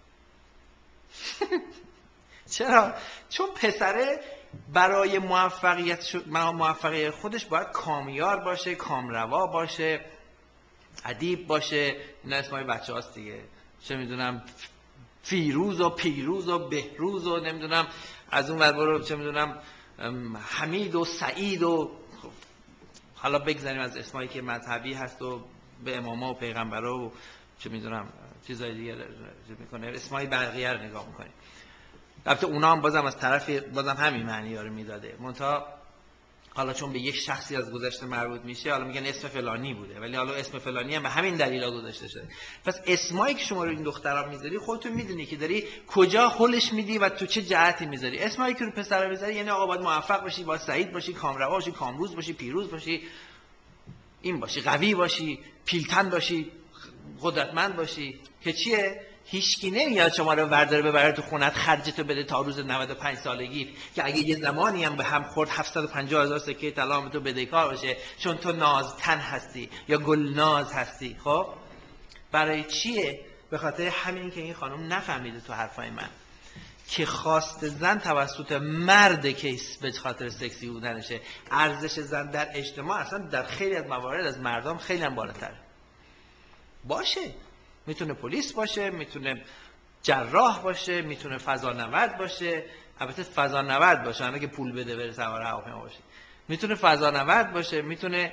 چرا؟ چون پسره برای موفقیت خودش باید کامیار باشه، کامروا باشه، ادیب باشه. اینا اسمای بچه هاست دیگه، چه میدونم فیروز و پیروز و بهروز و نمیدونم از اون ور برو چه میدونم حمید و سعید و حالا بگذاریم از اسمایی که مذهبی هست و به اماما و پیغمبرا و چه میدونم چیزای دیگه میکنه، اسمای بقیه رو نگاه میکنیم. البته اونا هم بازم از طرف بازم همین معنی ها رو میداده، منتها حالا چون به یک شخصی از گذشته مربوط میشه حالا میگن اسم فلانی بوده، ولی حالا اسم فلانی هم به همین دلیلا گذاشته شده. پس اسمایی که شما رو این دخترها میذاری خودتون میدونی که داری کجا هولش میدی و تو چه جهتی میذاری. اسمایی که رو پسرا میذاری یعنی آقا باید موفق باشی، باید سعید باشی، کامروا باشی، کامروز باشی، پیروز باشی، این باشی، قوی باشی، پیلتن باشی، قدرتمند باشی. که چیه؟ هیچکی نمیاد شما رو ورداره ببره تو خونت خرجتو بده تا روز 95 سالگی که اگه یه زمانی هم به هم خورد 750,000 سکه طلا تو بدهکار باشه چون تو نازتن هستی یا گلناز هستی. خب برای چیه؟ به خاطر همین که این خانم نفهمیده تو حرفای من که خواست زن توسط مرد که به خاطر سکسی بودنشه. ارزش زن در اجتماع اصلا در خیلی از موارد از مردم خیلی هم بالاتره. باشه، میتونه پلیس باشه، میتونه جراح باشه، میتونه فضانورد باشه. البته فضانورد باشه همه که پول بده بره سوار هواپیما باشه. میتونه فضانورد باشه، میتونه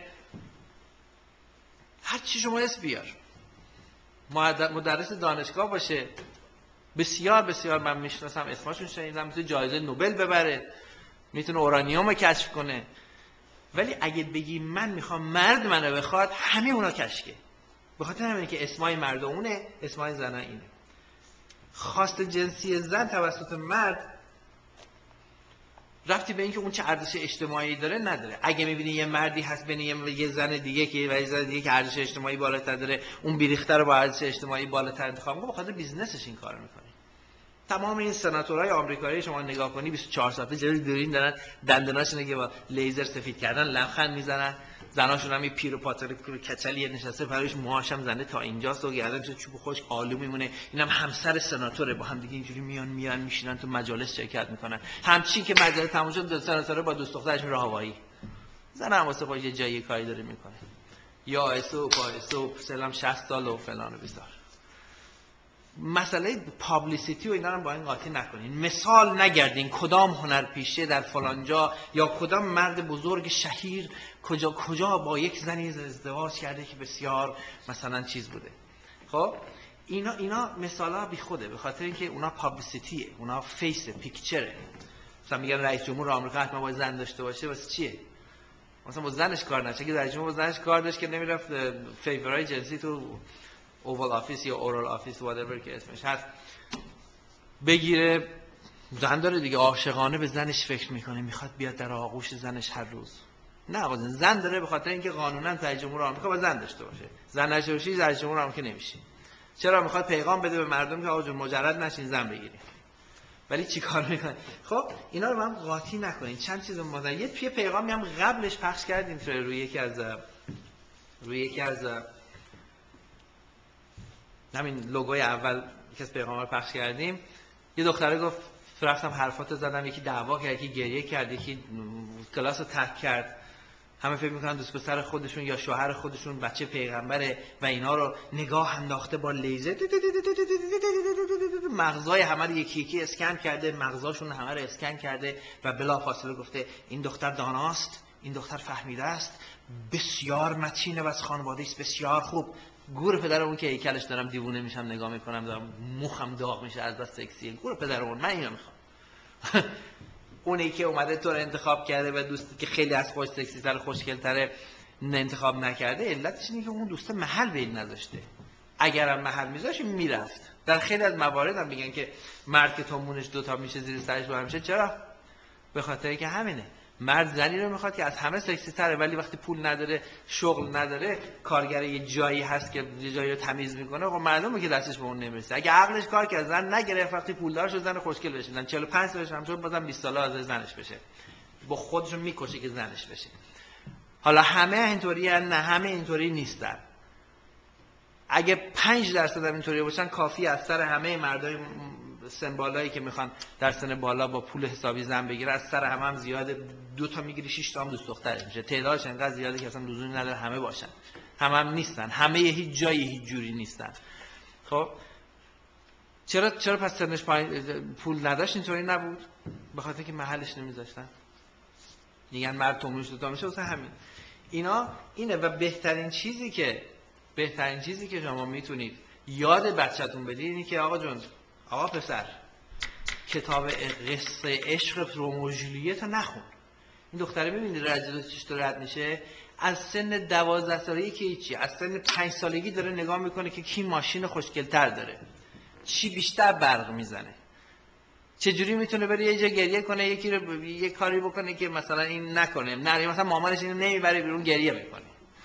هر چی شما اسم بیار. مدرس دانشگاه باشه. بسیار بسیار من میشناسم اسمشون شنیدم، میتونه جایزه نوبل ببره، میتونه اورانیوم رو کشف کنه. ولی اگه بگی من میخوام مرد منو بخواد، همه اونا کشکه. به خاطر همینه که اسمای مرد اونه، اسمای زن اینه. خواست جنسی زن توسط مرد رفتی به اینکه اون چه ارزش اجتماعی داره نداره. اگه میبینی یه مردی هست بین یه زن دیگه که یه زن دیگه که ارزش اجتماعی بالاتر داره، اون بیریخته رو با ارزش اجتماعی بالاتر انتخاب میکنه، بخاطر بیزنسش این کارو میکنه. تمام این سناتورهای آمریکایی شما نگاه کنی 24 ساعته جلوی دورین دارن دندوناشون که با لیزر سفید کردن لبخند میزنن. زناشون هم یه پیر و پاتر کچلی نشسته پروش، موهاش هم زنده تا اینجاست و گردنش چوب خوش آلو میمونه. اینم همسر سناتوره، با هم دیگه اینجوری میان میشینن تو مجالس شرکت میکنن. همچین که مجلس تموم شد دو سناتوره با دوست دخترش میره هوایی. زن هم واسه خودش یه جایی کاری داره میکنه. یا اسو با اسو سلام 60 سال و فلان و بیسار. مسئله پابلیسیتی و اینا رو با این قاطی نکنین. مثال نگردین کدام هنرپیشه در فلان جا یا کدام مرد بزرگ شهیر کجا با یک زنی ازدواج کرده که بسیار مثلا چیز بوده. خب اینا مثالا بی خوده، به خاطر اینکه اونا پابلیسیتیه، اونا فیس پیکچره. مثلا میگن رئیس جمهور آمریکا حتما باید زن داشته باشه، واسه چیه؟ مثلا با زنش کار نشه، که رئیس جمهور با زنش کار داشت که نمیرفت فیورای جنسی تو اوال آفیس یا اورال آفیس whatever که اسمش هست بگیره. زن داره دیگه، عاشقانه به زنش فکر میکنه، میخواد بیاد در آغوش زنش هر روز. نه آقا، زن داره به خاطر اینکه قانونا رئیس جمهور آمریکا با زن داشته باشه. زن نشه باشه رئیس جمهور آمریکا نمیشه. چرا؟ میخواد پیغام بده به مردم که آقا جون مجرد نشین، زن بگیرید. ولی چیکار میکنه؟ خب اینا رو هم قاطی نکنین. چند چیز ما یه پیغامی هم قبلش پخش کردیم روی یکی از همین لوگوی اول که از پیغام رو پخش کردیم. یه دختره گفت رفتم حرفاتو زدم، یکی دعوا کرد، یکی گریه کرد، یکی کلاس رو ترک کرد. همه فکر میکنن دوست پسر خودشون یا شوهر خودشون بچه پیغمبره و اینا رو نگاه انداخته با لیزر، مغزای همه رو یکی یکی اسکن کرده، مغزاشون همه رو اسکن کرده و بلافاصله گفته این دختر داناست، این دختر فهمیده است، بسیار متینه و از خانواده است بسیار خوب. گور پدرمون که هیکلش دارم دیوونه میشم نگاه میکنم، دارم مخم داغ میشه از بس سکسیه. گور پدرمون، من اینو میخوام. اونی که اومده تو رو انتخاب کرده و دوستی که خیلی از خوش سکسی تر خوشگل تره انتخاب نکرده، علتش اینه که اون دوست محل به این نذاشته. اگرم محل میذاشه میرفت. در خیلی از موارد هم میگن که مرد که تومونش دوتا میشه زیر سرش بلند میشه. چرا؟ به خاطر که همینه، مرد زنی رو میخواد که از همه سکسی تره، ولی وقتی پول نداره، شغل نداره، کارگر یه جایی هست که یه جایی رو تمیز میکنه، خب معلومه که دستش به اون نمیرسه. اگه عقلش کار کرد زن نگرفت، وقتی پولدار شد زن خوشگل بشه، زن 45 سالش هم شد بازم 20 ساله از زنش بشه، با خودشون میکشه که زنش بشه. حالا همه اینطوری نه، همه اینطوری نیستن. اگه 5% هم اینطوری باشن کافی از سر همه مردای سن بالایی که میخوان در سن بالا با پول حسابی زن بگیره، از سر هم زیاده، 2 تا میگیری 6 تا هم دوست دخترش میشه. تعدادش انقدر زیاده که اصلا لزومی نداره همه باشن. هم نیستن، همه هیچ جایی هیچ جوری نیستن. خب چرا پس سنش پول نداشت اینطوری نبود؟ به خاطر که محلش نمیذاشتن. میگن مرد تومونش 2 تا میشه، واسه همین. اینا اینه. و بهترین چیزی که شما میتونید یاد بچه‌تون بدید اینه که آقا جون، آقا پسر، کتاب قصه عشق رومئو و ژولیت رو نخون. این دختره میبینید رجلش تو رد میشه، از سن 12 سالگی که هیچی، از سن 5 سالگی داره نگاه میکنه که کی ماشین خوشگل‌تر داره، چی بیشتر برق میزنه، چجوری میتونه بره یه جا گریه کنه، یکی رو یه کاری بکنه که مثلا این نکنه، نه مثلا مامانش اینو نمیبره بیرون گریه میکنه.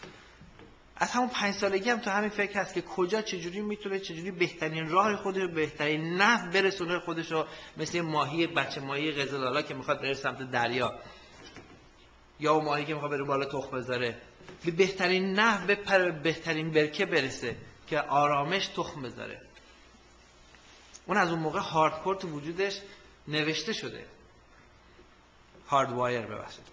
از همون 5 سالگی هم تو همین فکر هست که کجا چجوری بهترین راه خودش، بهترین نحو برسونه خودش رو، مثل ماهی، بچه ماهی قزلالا که میخواد بره سمت دریا، یا اون ماهی که میخواد بره بالا تخم بذاره، به بهترین نحو بپره، بهترین برکه برسه که آرامش تخم بذاره. اون از اون موقع هاردکور تو وجودش نوشته شده، هاردوایر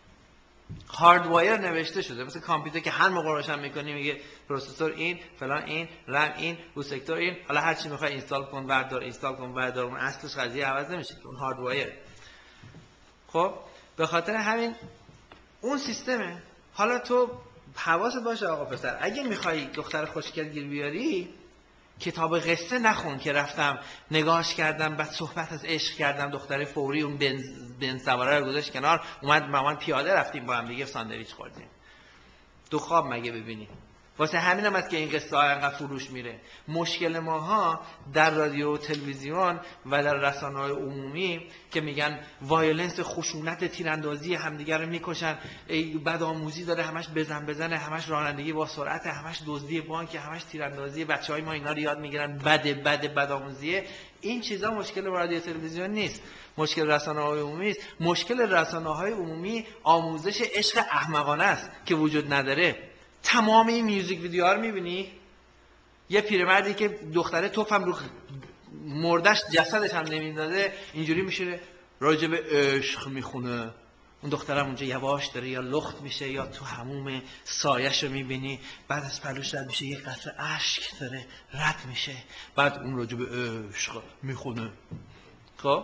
نوشته شده، مثل کامپیوتر که هر موقع روشن میکنی میگه پروسسور این، فلان این، رم این، رو سکتور این، حالا هر چی میخوای اینستال کن بردار، اون اصلش قضیه عوض نمیشه، اون هاردوایر. خب به خاطر همین اون سیستمه. حالا تو حواست باشه آقا پسر، اگه میخوای دختر خوشگل گیر بیاری، کتاب قصه نخون که رفتم نگاهش کردم بعد صحبت از عشق کردم، دختر فوری اون بنز سواره رو گذاشت کنار، اومد مامان پیاده رفتیم با هم دیگه ساندویچ خوردیم. تو خواب مگه ببینی؟ واسه همینم است که این قصه ها انقدر فروش میره. مشکل ماها در رادیو و تلویزیون و در رسانه‌های عمومی که میگن وایولنس، خشونت، تیراندازی، همدیگه رو میکشن، بدآموزی داره، همش بزنه، همش رانندگی با سرعت، همش دزدی بانک، همش تیراندازی، بچهای ما اینا رو یاد میگیرن، بدآموزیه. این چیزا مشکل رادیو تلویزیون نیست، مشکل رسانه‌های عمومی است. مشکل رسانه‌های عمومی آموزش عشق احمقانه است که وجود نداره. تمام این میوزیک ویدیوها رو میبینی، یه پیرمردی که دختره توفم رو مردش جسدش هم نمیندازه، اینجوری میشه راجع به عشق میخونه، اون دخترم اونجا یواش داره یا لخت میشه یا تو حموم سایش رو میبینی، بعد از پلوش رد میشه، یک قطره اشک داره رد میشه، بعد اون راجع به عشق میخونه. خب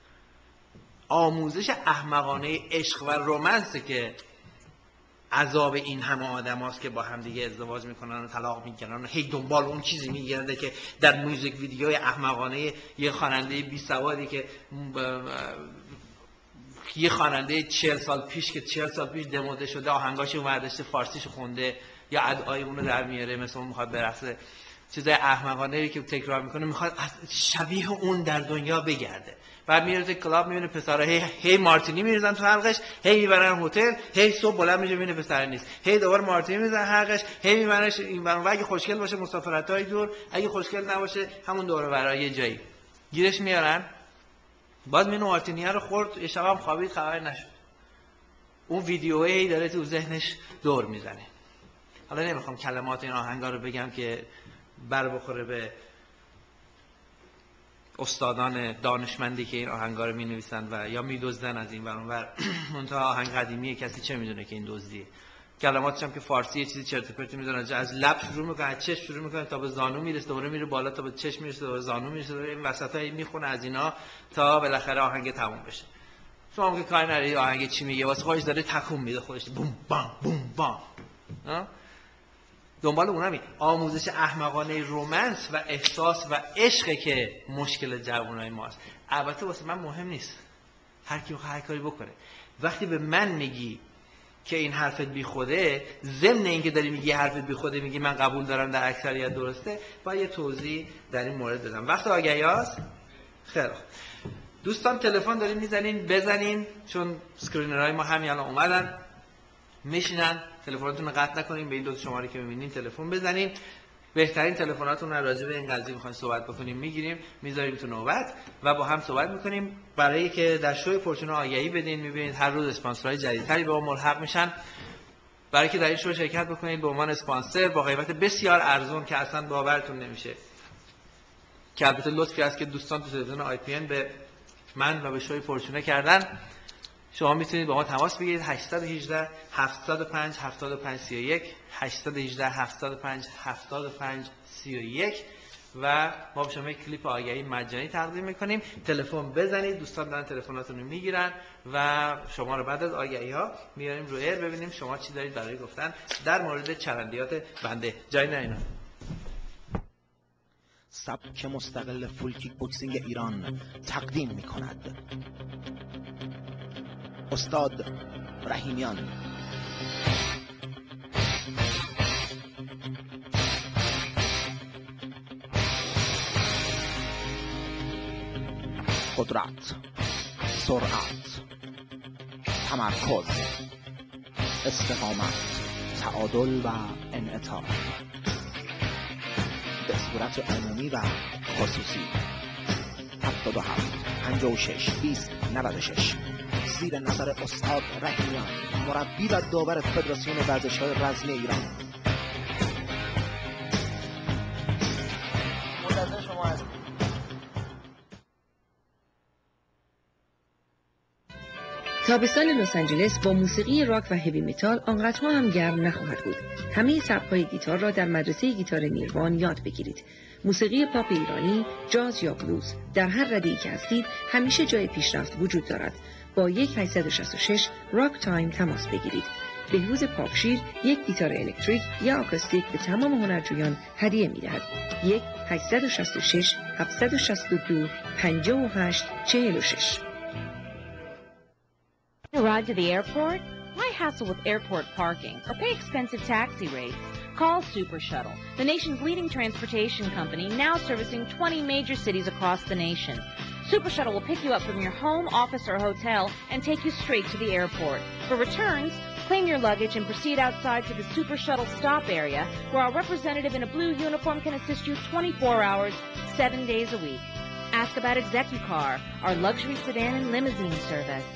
آموزش احمقانه عشق و رمانسه که عذاب این همه آدم هاست که با هم دیگه ازدواج میکنن و طلاق میگیرن و هی دنبال اون چیزی میگرده که در موزیک ویدیوهای احمقانه یه خواننده بی سوادی که یه خواننده 40 سال پیش که 40 سال پیش دموده شده آهنگاشو برداشته فارسیشو خونده یا ادعای اونو در میاره، مثلا اون میخواد برقصه چیزای احمقانه‌ای که تکرار میکنه، میخواد شبیه اون در دنیا بگرده. بعد میره تو کلاب میبینه پسرا هی مارتینی میریزن تو حلقش، هی میبرن هتل، هی صبح بلند میشه میبینه پسر نیست، هی دوباره مارتینی میریزن حلقش، هی میبرنش این برون. اگه خوشگل باشه مسافرتای دور، اگه خوشگل نباشه همون دور و برای جایی گیرش میارن. بعد مینو مارتینی رو خورد، یه شب هم خوابید خبر نشد. اون ویدیویی داره تو ذهنش دور میزنه. حالا نمیخوام کلمات این آهنگا رو بگم که بر بخوره به استادان دانشمندی که این آهنگا رو می‌نویسن و یا می‌دزدن از این ور اون ور. منتها آهنگ قدیمیه، کسی چه میدونه که این دزدیه. کلماتش هم که فارسی چیزی چرت و پرتی می‌ذارن، از لب شروع می‌کنه، از چشم شروع می‌کنه تا به زانو میرسه، دوباره میره بالا تا به چشم میرسه، دوباره زانو میرسه، این وسطایی میخونه از اینا تا بالاخره آهنگ تموم بشه. شما هم که کاری نداری آهنگ چی میگه، واسه خودش داره تکون میده خودش، بوم بام بوم بام. دنبال اونمی. آموزش احمقانه رمانس و احساس و عشقه که مشکل جوانای ماست. البته واسه من مهم نیست، هر کی هر کاری بکنه. وقتی به من میگی که این حرفت بی خوده، ضمن اینکه داری میگی حرفت بی خوده، میگی من قبول دارم در اکثریت درسته، باید یه توضیح در این مورد بدم. وقت آگهی هاست؟ خیلی خوب دوستان، تلفن دارین میزنین، بزنین، چون اسکرینرهای ما همین الان اومدن میشینن. تلفناتون رو قطع نکنین، به این دو شماره که میبینین تلفن بزنین. بهترین تلفناتون رو راجع به این قضیه میخواین صحبت بکنیم میگیریم، میذاریم تو نوبت و با هم صحبت میکنیم. برای که در شوی فورچون آگهی بدین، میبینید هر روز اسپانسرهای جدیدتری به ما ملحق میشن. برای که در این شو شرکت بکنید به عنوان اسپانسر با قیمت بسیار ارزون که اصلا باورتون نمیشه، که البته لطفی است که دوستان تو تلویزیون آی پی ان به من و به شوی فورچون کردن. شما میتونید با ما تماس بگیرید 818 705 75 31 818 705 75 31 و ما به شما یک کلیپ آگهی مجانی تقدیم میکنیم. تلفن بزنید، دوستان دارن تلفناتون رو میگیرن و شما رو بعد از آگهی ها میاریم رو ایر ببینیم شما چی دارید برای گفتن در مورد چرندیات بنده. جای نه اینا. سبک مستقل فول کیک بوکسینگ ایران تقدیم میکند استاد رحیمیان. قدرت، سرعت، تمرکز، استقامت، تعادل و انعطاف به صورت عمومی و خصوصی. 77 56 20 96 زیر نظر استاد رحیمیان، مربی و داور فدراسیون ورزش‌های رزمی ایران. منتظر شما هستیم. تابستان لس آنجلس با موسیقی راک و هیوی متال آنقدرها هم گرم نخواهد بود. همه سبک‌های گیتار را در مدرسه گیتار نیروان یاد بگیرید. موسیقی پاپ ایرانی، جاز یا بلوز، در هر رده‌ای که هستید همیشه جای پیشرفت وجود دارد. با 1866 راک تایم تماس بگیرید. بهروز پاپشیر یک گیتار الکتریک یا آکوستیک به تمام هنرجویان هدیه می‌دهد. 1866 762 58 46. To ride to the airport? Why hassle with airport parking or pay expensive taxi rates? Call Super Shuttle, the nation's leading transportation company, now servicing 20 major cities across the nation. Super Shuttle will pick you up from your home, office, or hotel and take you straight to the airport. For returns, claim your luggage and proceed outside to the Super Shuttle stop area, where our representative in a blue uniform can assist you 24 hours, 7 days a week. Ask about ExecuCar, our luxury sedan and limousine service.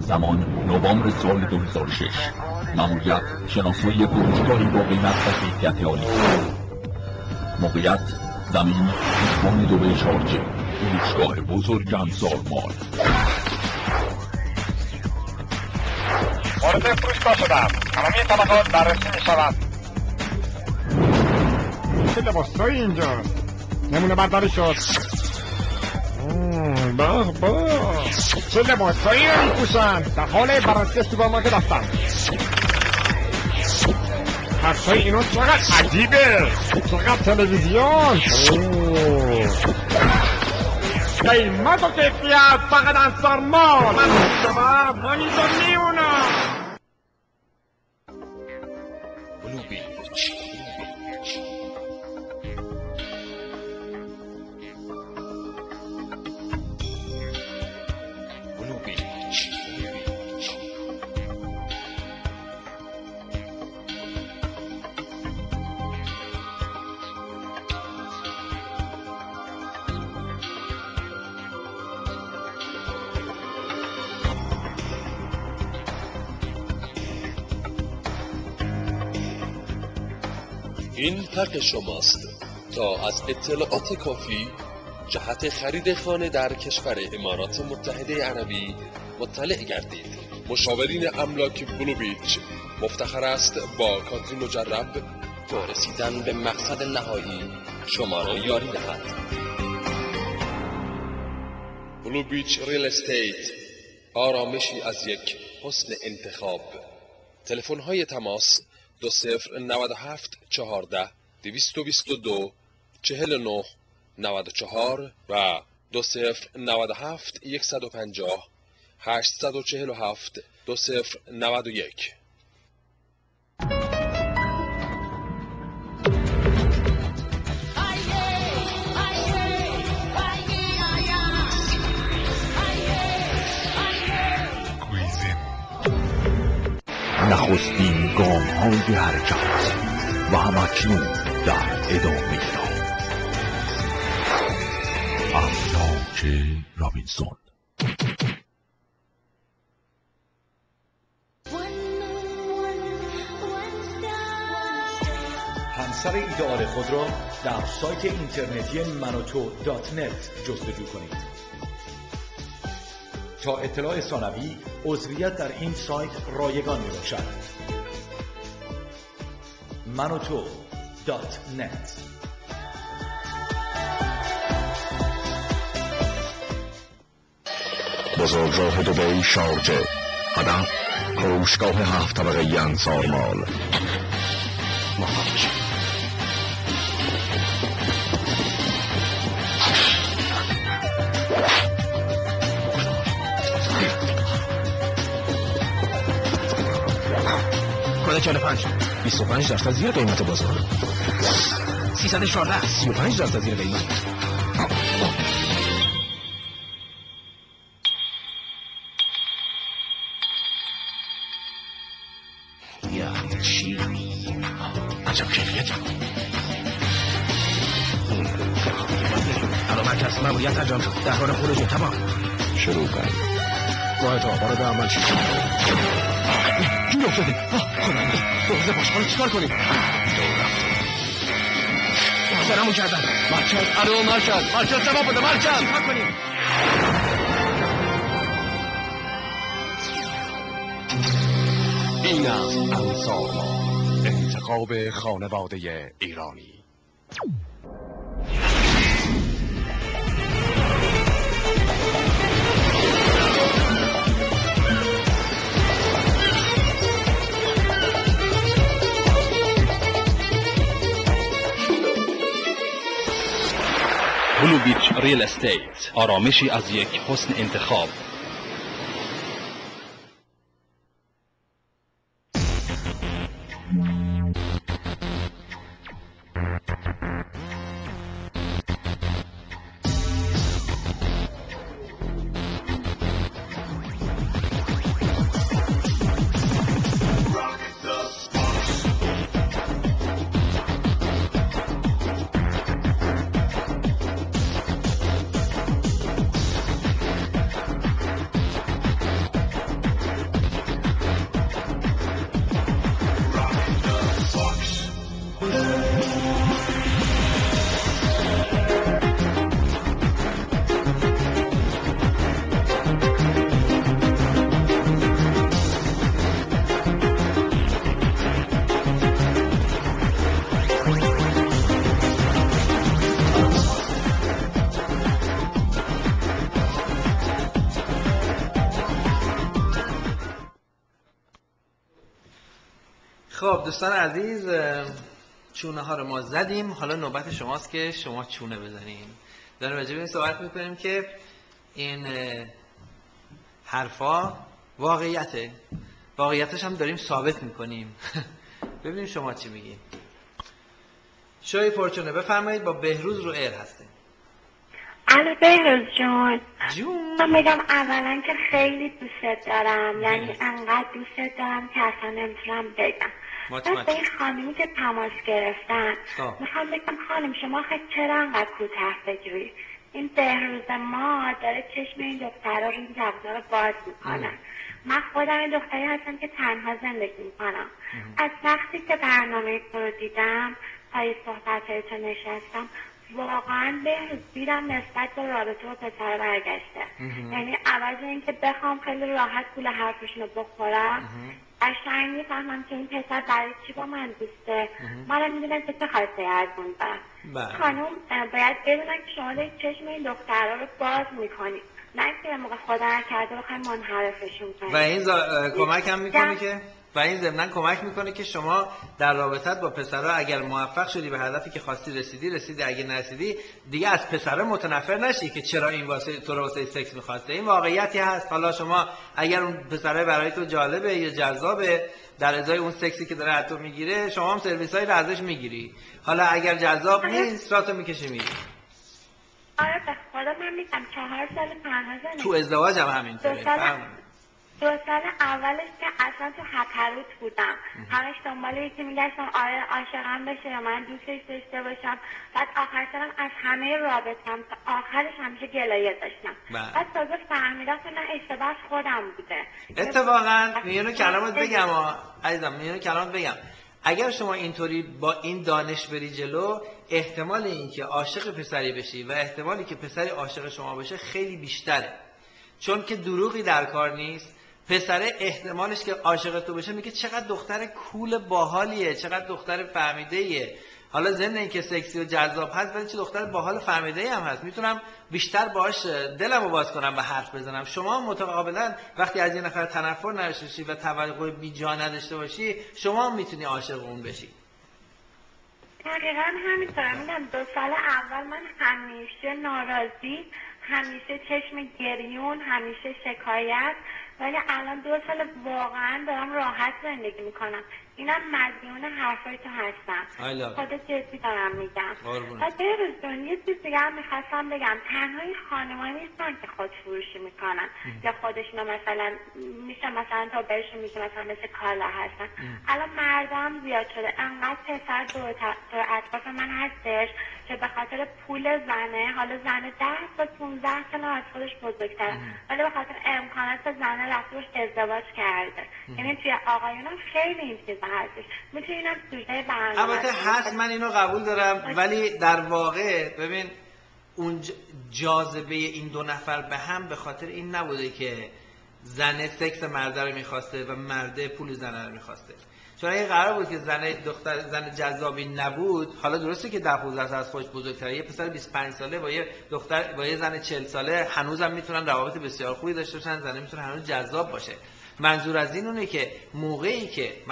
زمان نوامبر سال 2006. ماموریت شناسایی فروشگاهی با قیمت و کیفیت عالی. موقعیت زمین لیسبون دبی شارجه، فروشگاه بزرگ انصارمال. وارد فروشگاه شدم. تمامی طبقات بررسی می شود. چه لباسایی اینجا؟ نمونه برداری شد. چه لباسایی رو می‌پوشن؟ در حال بررسی سوپرمارکت هستم. پسای اینو چقدر عجیبه، چقدر تلویزیون. قیمت و کیفیت فقط انصارمال. من اینجا میمونم. این حق شماست تا از اطلاعات کافی جهت خرید خانه در کشور امارات متحده عربی مطلع گردید. مشاورین املاک بلو بیچ مفتخر است با کادری مجرب تا رسیدن به مقصد نهایی شما را یاری دهد. بلو بیچ ریل استیت، آرامشی از یک حسن انتخاب. تلفن های تماس 2097 14 222 49 94 و 2097 150 847 2091. نخستین گام های حرکت و همکنون در ادامه راه. املاک رابینسون. همسر ایدئال خود را در سایت اینترنتی manoto.net جستجو کنید. تا اطلاع ثانوی عضویت در این سایت رایگان می باشد. manoto.net. بزرگراه دبی شارجه، هدف فروشگاه 7 طبقه انصارمال. کد 45 25% زیر قیمت بازار. 314 35% زیر قیمت. یعنی چی؟ عجب کیفیتی. الان مرکز ماموریت انجام شد. در حال خروج. تمام. شروع کنید. راه تا وارد عمل شد. جون افتاده. خداوند روزه باش. حالا چیکار کنیم؟ حاضرمون کردن. مرکز. الو مرکز جواب بده. مرکز چیکار کنیم؟ این است انصارمال، انتخاب خانواده ایرانی. بلو بیچ ریل استیت، آرامشی از یک حسن انتخاب. خب دوستان عزیز، چونه ها رو ما زدیم، حالا نوبت شماست که شما چونه بزنیم. داریم راجع به این صحبت میکنیم که این حرفا واقعیته، واقعیتش هم داریم ثابت میکنیم. ببینیم شما چی میگین. شوی پرچونه بفرمایید، با بهروز رو ایر هستیم. الو بهروز جون. جون. من میگم اولا که خیلی دوست دارم، یعنی انقدر دوست دارم که اصلا نمیتونم بگم. بعد به این خانمی که تماس گرفتن میخوام بگم خانم شما خیلی چرا انقدر کوتاه بگیری؟ این بهروز ما داره چشم این دخترها رو این جوونا رو باز میکنه. من خودم این دختری هستم که تنها زندگی میکنم. از وقتی که برنامه تو رو دیدم تا این صحبتهایتو نشستم، واقعا بهروز دیدم نسبت به رابطه با پسر برگشته. یعنی عوض اینکه بخوام خیلی راحت پول حرفشون رو بخورم، قشنگ میفهمم که این پسر برای چی با من دوسته. منم میدونم که چه خواسته از اون خانوم باید بدونن که شما دارید چشم این دخترها رو باز میکنید، نه که موقع خدا کرده بخواید منحرفشون کنید. و این کمک هم میکنه که و این ضمناً کمک میکنه که شما در رابطت با پسرها اگر موفق شدی به هدفی که خواستی رسیدی، اگه نرسیدی دیگه از پسرها متنفر نشی که چرا این واسه تو رو واسه سکس میخواسته. این واقعیتی هست. حالا شما اگر اون پسرها برای تو جالبه یا جذابه، در ازای اون سکسی که داره از تو میگیره شما هم سرویسای رو ازش میگیری. حالا اگر جذاب نیست راتو میکشی میری. آره به خدا من میگم 4 سال تنها زندگی تو ازدواج هم همینطوره. 2 سال اولش که اصلا تو حقروت بودم، همش دنبال یکی میگشتم آره عاشقم بشه یا من دوستش داشته باشم. بعد آخر سرم از همه رابطم تا آخرش همیشه گلایه داشتم. بعد تازه فهمیدم که نه اشتباه خودم بوده. اتفاقا میونو کلامت بگم عزیزم، میونو کلامت بگم اگر شما اینطوری با این دانش بری جلو، احتمال اینکه عاشق پسری بشی و احتمالی که پسری عاشق شما بشه خیلی بیشتره، چون که دروغی در کار نیست. پسره احتمالش که عاشق تو بشه میگه چقدر دختر کول باحالیه، چقدر دختر فهمیده‌ایه. حالا ضمن اینکه سکسی و جذاب هست ولی چه دختر باحال فهمیده‌ای هم هست، میتونم بیشتر باهاش دلمو باز کنم و حرف بزنم. شما متقابلا وقتی از یه نفر تنفر نداشته باشی و توقع بی‌جا نداشته باشی، شما هم میتونی عاشق اون بشی. دقیقاً همینطوره. میگم 2 سال اول من همیشه ناراضی، همیشه چشم گریون، همیشه شکایت، ولی الان 2 سال واقعا دارم راحت زندگی میکنم. اینم مدیون حرفای تو هستم. خودت جدی دارم میگم. و بهروز جون یه چیز دیگه هم میخواستم بگم، تنها این خانم‌ها نیستن که خود فروشی میکنن یا خودشون مثلا میشه مثلا تا بهشون میشه مثلا مثل کالا هستن. الان مردم زیاد شده، انقدر پسر دور اطراف من هستش که به خاطر پول زنه، حالا زنه 10 تا 15 سال از خودش بزرگتره ولی به خاطر امکانات زنه رفته باش ازدواج کرده. یعنی توی آقایون هم خیلی این چیزا هستش. میتونی اینم سوژه برنامه البته هست، من اینو قبول دارم، ولی در واقع ببین اون جاذبه این دو نفر به هم به خاطر این نبوده که زنه سکس مرده رو میخواسته و مرده پول زنه رو میخواسته. چون اگه قرار بود که زن جذابی نبود، حالا درسته که 10-15 سال از خودش بزرگتره، یه پسر 25 ساله با یه زن 40 ساله هنوزم میتونن روابط بسیار خوبی داشته باشن، زنه میتونه هنوز جذاب باشه. منظور از این اونه که موقعی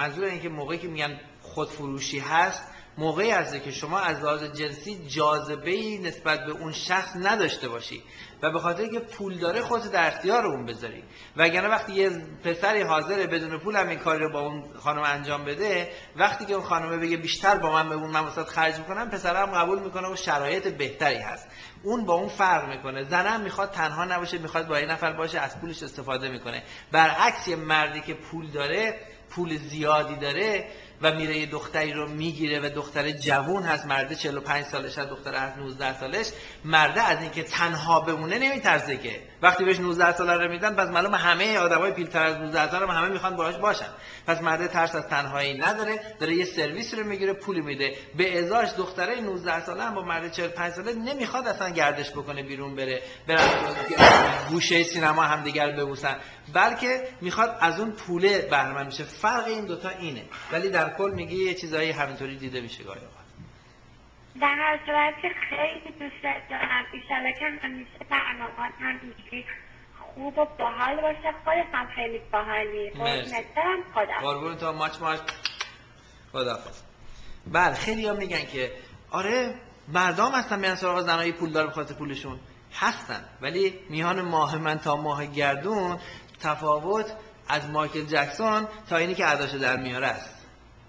که میگن خودفروشی هست، موقعی هست که شما از لحاظ جنسی جاذبه‌ای نسبت به اون شخص نداشته باشی و به خاطر که پول داره خودت در اختیار اون بذاری. وگرنه وقتی یه پسری حاضره بدون پول هم این کاری رو با اون خانم انجام بده، وقتی که اون خانم بگه بیشتر با من بگون من واسات خرج میکنم، پسرم قبول میکنه و شرایط بهتری هست. اون با اون فرق میکنه. زنم میخواد تنها نباشه، میخواد با یه نفر باشه، از پولش استفاده میکنه. برعکس یه مردی که پول داره، پول زیادی داره و میره یه دختری رو میگیره و دختر جوون هست، مرده 45 سالش هست، دختر هست 19 سالش، مرده از اینکه تنها بمونه نمیترسه که. وقتی بهش 19 ساله رو میدن، پس معلومه همه آدمای پیرتر از 19 سال همه میخوان باهاش باشن. پس مرده ترس از تنهایی نداره، داره یه سرویس رو میگیره، پول میده. به ازاش دختره 19 ساله هم با مرد 45 ساله نمیخواد اصلا گردش بکنه، بیرون برن گوشه سینما همدیگر ببوسن، بلکه میخواد از اون پوله بهره مند بشه. فرق این دوتا اینه. ولی در کل میگی یه چیزایی همینطوری دیده میشه گاهی اوقات. در هر صورت که خیلی دوست دارم، ایشالا که همیشه برنامه‌ات همینجوری خوب و باحال باشه. خودت هم خیلی باحالی. قربونت برم. خدا قربونت. ماچ خداحافظ. بله خیلی ها میگن که آره مردم هستن میان سراغ زنای پولدار به خاطر پولشون، هستن، ولی میان ماه من تا ماه گردون تفاوت از مایکل جکسون تا اینی که اداشو در میاره است.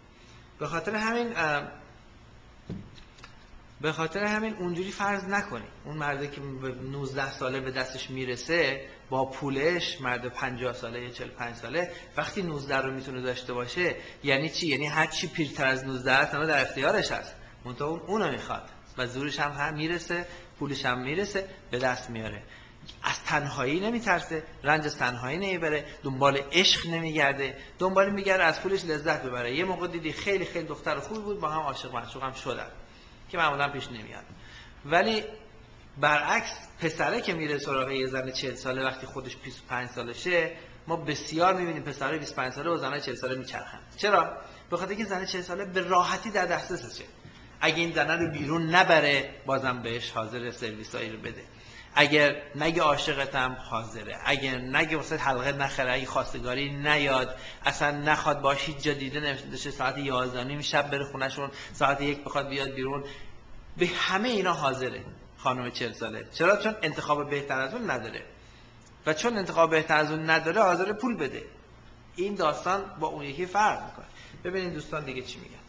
به خاطر همین اونجوری فرض نکنی اون مرده که 19 ساله به دستش میرسه با پولش، مرد 50 ساله یا 45 ساله وقتی 19 رو میتونه داشته باشه یعنی چی؟ یعنی هر چی پیرتر از 19 است همه در اختیارش هست، منتها اونو میخواد و زورش هم میرسه، پولش هم میرسه، به دست میاره. از تنهایی نمیترسه، رنج از تنهایی نمیبره، دنبال عشق نمیگرده، دنبال میگرده از پولش لذت ببره. یه موقع دیدی خیلی خیلی دختر خوبی بود با هم عاشق معشوق هم شدن که معمولا پیش نمیاد، ولی برعکس پسره که میره سراغ یه زن 40 ساله وقتی خودش 25 سالشه، ما بسیار میبینیم پسرای 25 ساله و زنای 40 ساله میچرخن. چرا؟ به خاطر اینکه زن 40 ساله به راحتی در دسترسشه. اگه این زنه رو بیرون نبره بازم بهش حاضر سرویسایی رو بده، اگر نگه عاشقتم حاضره، اگر نگه واسه حلقه نخره، اگه خواستگاری نیاد، اصلا نخواد باش هیچ جا دیده نشه، ساعت 11 شب بره خونهشون، ساعت 1 بخواد بیاد بیرون، به همه اینا حاضره خانم 40 ساله. چرا؟ چون انتخاب بهتر از اون نداره و چون انتخاب بهتر از اون نداره حاضر پول بده. این داستان با اون یکی فرق میکنه. ببینید دوستان دیگه چی میگن.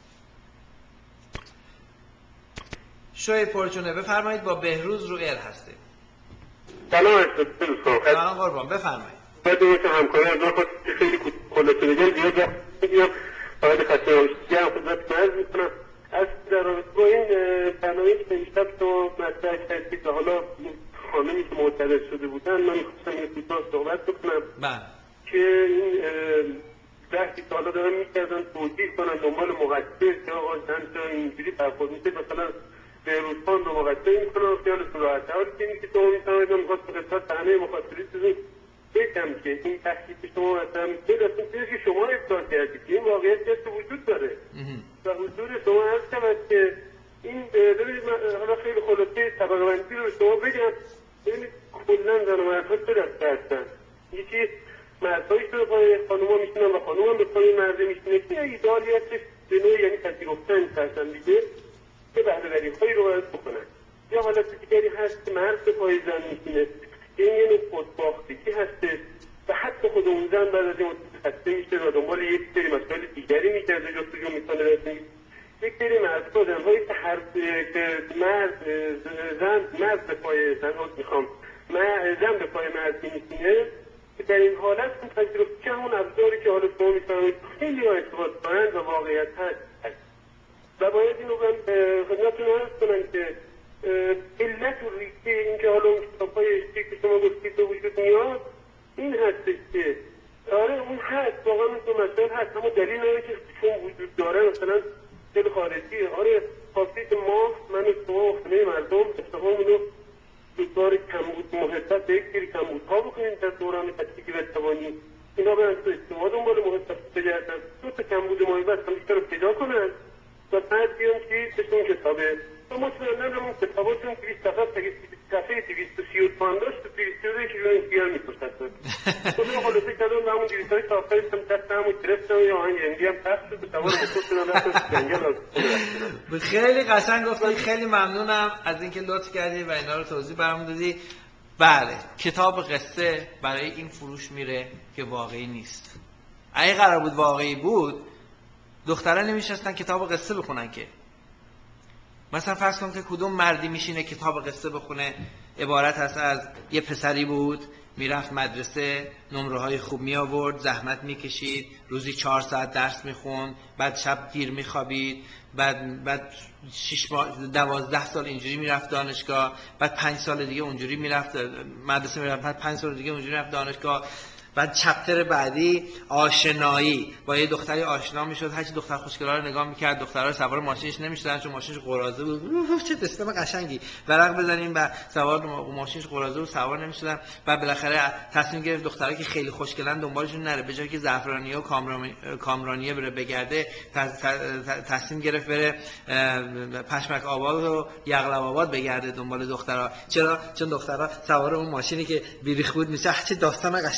شوی پرچونه بفرمایید، با بهروز رو ایر هسته. سلام قربان بفرمایید. بعد اون که همکاری از من خیلی خلاصه بگم دیگه میگم فقط خسته نباشید خدمت عرض میکنم. از در رابطه با این برنامه‌ای که امشب تو مطرح کردید که حالا خانمی که معترض شده بودن، من می‌خواستم این کوتاه صحبت بکنم که این بحثی که حالا دارن می‌کردن توضیح کنن دنبال مقصر که آقا زن چرا اینجوری برخورد میشه، مثلا بهروزخان رو مقصر میکنن و خیالتون راحته. حالا که اینی که تو می‌فهمید من می‌خواست به قصد همه مخاطرین بگم که این تحقیق که شما مثلا می‌کنید اصلا چیزی که شما افشا کردید این واقعیت که وجود داره و حضور شما عرض شود که این ببینید حالا خیلی خلاصه طبقه بندی رو شما بگم. ببینید کلا زن و مردها چه دسته هستن؟ یکی مردهایی که به پای خانوما میشینن و خانوما به پای مرده میشینه که ایدئالی هستش به نوعی یعنی پذیرفتن هستن دیگه که بهره‌وری‌هایی رو باید بکنن. یا حالت دیگری هست که مرد به پای زن میشینه، این یه نوع خودباختگی هستش و حتی خود اون زن بعد از این خسته میشه و دنبال یک سری مسائل دیگری میکرده، جستجو میکنه. یک سری مردها زنهایی که مرد به پای زن زن به پای مرد میشینه که در این حالت اون پذیرفت که همون ابزاری که حالا شما میفهمید خیلی ها استفاده کنند و واقعیت هست و باید این رو من خدمتتون عرض کنم که علت و ریشه این که حالا اون کتاب‌های اشتری که شما گفتید به وجود میاد این هستش که آره اون هست واقعا اون تو مسائل هست، اما دلیل نداره که چون وجود داره مثلا دل خارجی. آره خاصی که ما من و شما و همه مردم اتفاقمونو دوچار کمبود محبت به یک سری کمبودها بکنیم در دوران بچگی و جوانی، اینا برن تو اجتماع دنبال محبت بگردن، دو تا کمبود محبت هم بیشتر رو پیدا کنن و بعد بیان که بهشون کتابه و مطمئنن همون کتاباتون 20 صفحه 232 هم داشت و 232 کیلو دیگر می‌پرسد. خودم خلاصه کردم و همون 200 تا آخرش هم دست همون گرفتم یا آهنگ هندی هم پخش شد و سوار موتور شدم رفتم جنگل. خیلی قشنگ گفتی، خیلی ممنونم از اینکه لطف کردی و اینا رو توضیح برام دادی. بله کتاب قصه برای این فروش میره که واقعی نیست. اگه قرار بود واقعی بود دختران نمیشستن کتاب قصه بخونن که. مثلا فرض کن که کدوم مردی میشینه کتاب قصه بخونه؟ عبارت هست از یه پسری بود میرفت مدرسه، نمره های خوب می آورد، زحمت میکشید، روزی 4 ساعت درس میخوند، بعد شب دیر میخوابید، بعد 12 سال اینجوری میرفت دانشگاه، بعد 5 سال دیگه اونجوری میرفت مدرسه، میرفت بعد 5 سال دیگه اونجوری میرفت دانشگاه. بعد چپتر بعدی آشنایی با یه دختری آشنا میشد، هرچی دختر خوشگلا رو نگاه میکرد، دخترها سوار ماشینش نمیشدن چون ماشینش قراضه بود. چه دستم قشنگی ورق بزنیم و سوار ماشینش قراضه بود سوار نمیشدن. بعد بالاخره تصمیم گرفت دخترایی که خیلی خوشگلن دنبالشون نره، به جای که زعفرانی و کامرانیه بره بگرده تصمیم گرفت بره پشمک آباد و یغلب آباد بگرده دنبال دخترها. چرا؟ چون دخترها سوار اون ماشینی که بیریخ بود میشه. چه داستان قشنگی.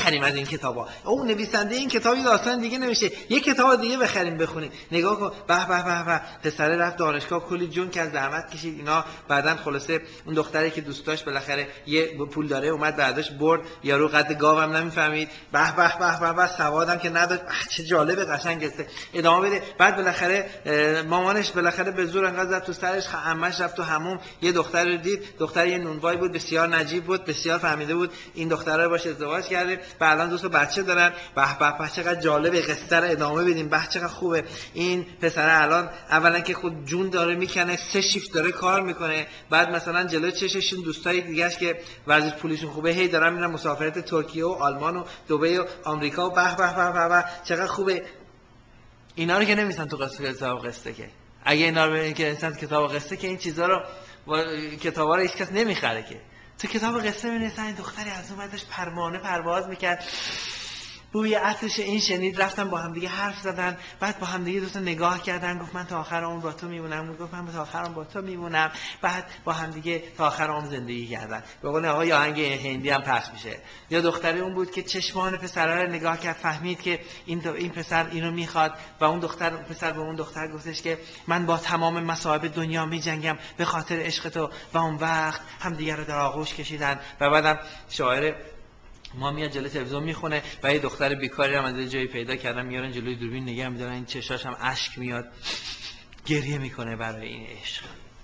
نخریم از این کتابا. اون نویسنده این کتابی داستان دیگه نوشته، یه کتاب دیگه بخریم بخونیم. نگاه کن به به به به، پسر رفت دانشگاه، کلی جون که از زحمت کشید اینا، بعدن خلاصه اون دختری که دوست داشت بالاخره یه پول داره اومد برداشت برد، یارو قد گاوم نمیفهمید، به به به به، سوادم که نداشت. چه جالب قشنگ است. ادامه بده. بعد بالاخره مامانش بالاخره به زور انقدر زد تو سرش، عمش رفت تو حموم، یه دختر رو دید، دختر یه نونوای بود، بسیار نجیب بود، بسیار فهمیده بود این دختره باشه ازدواج کرده، بعد الان 2 بچه دارن. به به به، چقدر جالبه. قصه رو ادامه بدیم. به چقدر خوبه. این پسره الان اولا که خود جون داره میکنه، 3 شیفت داره کار میکنه، بعد مثلا جلوی چششون دوستای دیگه‌اش که ورزش پولیشون خوبه هی دارن میرن مسافرت ترکیه و آلمان و دبی و آمریکا و به به به به، چقدر خوبه. اینا رو که نمیسن تو کتاب قصه، که اگه اینا رو که انسان کتاب قصه که این چیزا رو کتابا رو هیچ کس نمیخره. که تو کتاب قصه می‌نویسن دختری از اون بعدش پروانه پرواز میکرد، بوی عطرش این شنید، رفتن با هم دیگه حرف زدن، بعد با هم دیگه دوست نگاه کردن، گفت من تا آخر عمر با تو میمونم، گفت من تا آخر عمر با تو میمونم، بعد با هم دیگه تا آخر عمر زندگی کردن. به قول آقای آهنگ هندی هم پخش میشه. یا دختری اون بود که چشمان پسرا رو نگاه کرد، فهمید که این پسر اینو میخواد، و اون پسر به اون دختر گفتش که من با تمام مصائب دنیا میجنگم به خاطر عشق تو، و اون وقت هم دیگه رو در آغوش کشیدن. و بعدم شاعر ما میاد جلوی تلویزیون میخونه و یه دختر بیکاری هم از جایی پیدا کردن، میارن جلوی دوربین نگه میدارن، این چشاش هم اشک میاد، گریه میکنه برای این عشق.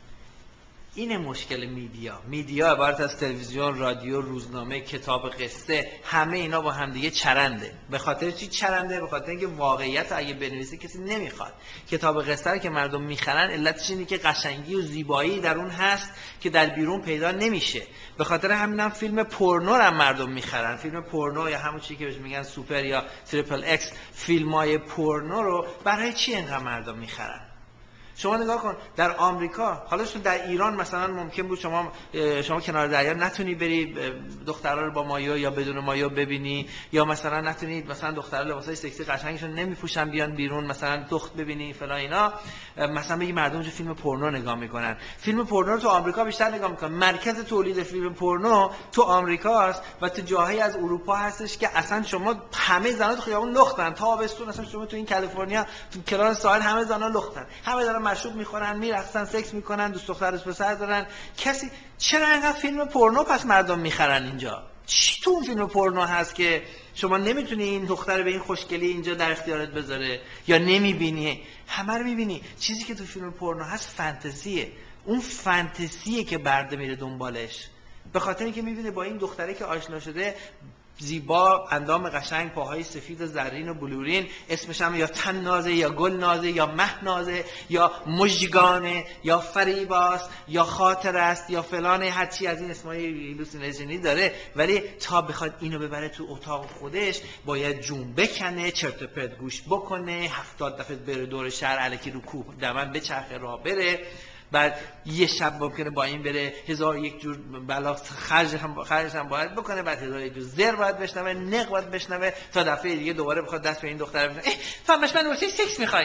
این مشکل میدیا عبارت از تلویزیون، رادیو، روزنامه، کتاب قصه، همه اینا با هم دیگه چرنده. به خاطر چی چرنده؟ به خاطر اینکه واقعیت اگه بنویسه کسی نمیخواد. کتاب قصه رو که مردم میخرن علتش اینه که قشنگی و زیبایی در اون هست که در بیرون پیدا نمیشه. به خاطر همینم فیلم پورنو رو هم مردم میخرن. فیلم پورنو یا همون چیزی که بهش میگن سوپر یا تریپل ایکس، فیلمای پورنو رو برای چی اینقدر مردم میخرن؟ شما نگاه کن در آمریکا، حالا در ایران مثلا ممکن بود شما کنار دریا نتونی بری دخترها رو با مایو یا بدون مایو ببینی، یا مثلا نتونید مثلا دخترها لباسای سکسی قشنگشون نمیپوشن بیان بیرون مثلا دخت ببینی فلان اینا، مثلا بگی مردم اونجا فیلم پورنو نگاه میکنن. فیلم پورنو رو تو آمریکا بیشتر نگاه میکنن. مرکز تولید فیلم پورنو تو آمریکاست و تو جاهایی از اروپا هستش که اصلا شما همه زنا تو خیابون لختن، تا آبستون اصلا شما تو این کالیفرنیا تو کنار ساحل همه زنا لختن، همه دارن مشروب میخورن، میرقصن، سکس میکنن، دوست دختر دوست پسر دارن. کسی چرا اینقدر فیلم پورنو پس مردم میخرن اینجا؟ چی تو اون فیلم پورنو هست که شما نمیتونی این دختر به این خوشگلی اینجا در اختیارت بذاره یا نمیبینی؟ همه رو میبینی. چیزی که تو فیلم پورنو هست فانتزیه. اون فانتزیه که برده میره دنبالش، به خاطر اینکه میبینه با این دختره که آشنا شده، زیبا، اندام قشنگ، پاهای سفید و زرین و بلورین، اسمش هم یا تن نازه یا گل نازه یا مه نازه یا مژگانه یا فریباست یا خاطر است یا فلانه، هرچی از این اسمای هلوسینوژنی داره، ولی تا بخواد اینو ببره تو اتاق خودش باید جون بکنه، چرت و پرت گوش بکنه، 70 دفعه بره دور شهر الکی رو کوه دمن بچرخه راه بره، بعد یه شب ممکنه با این بره 1001 جور بلا خرجش هم باید بکنه، بعد 1001 جور زر باید بشنوه، نق باید بشنوه، تا دفعه دیگه دوباره بخواد دست به این دختره بزنه. فهمش من واسه سکس میخوای.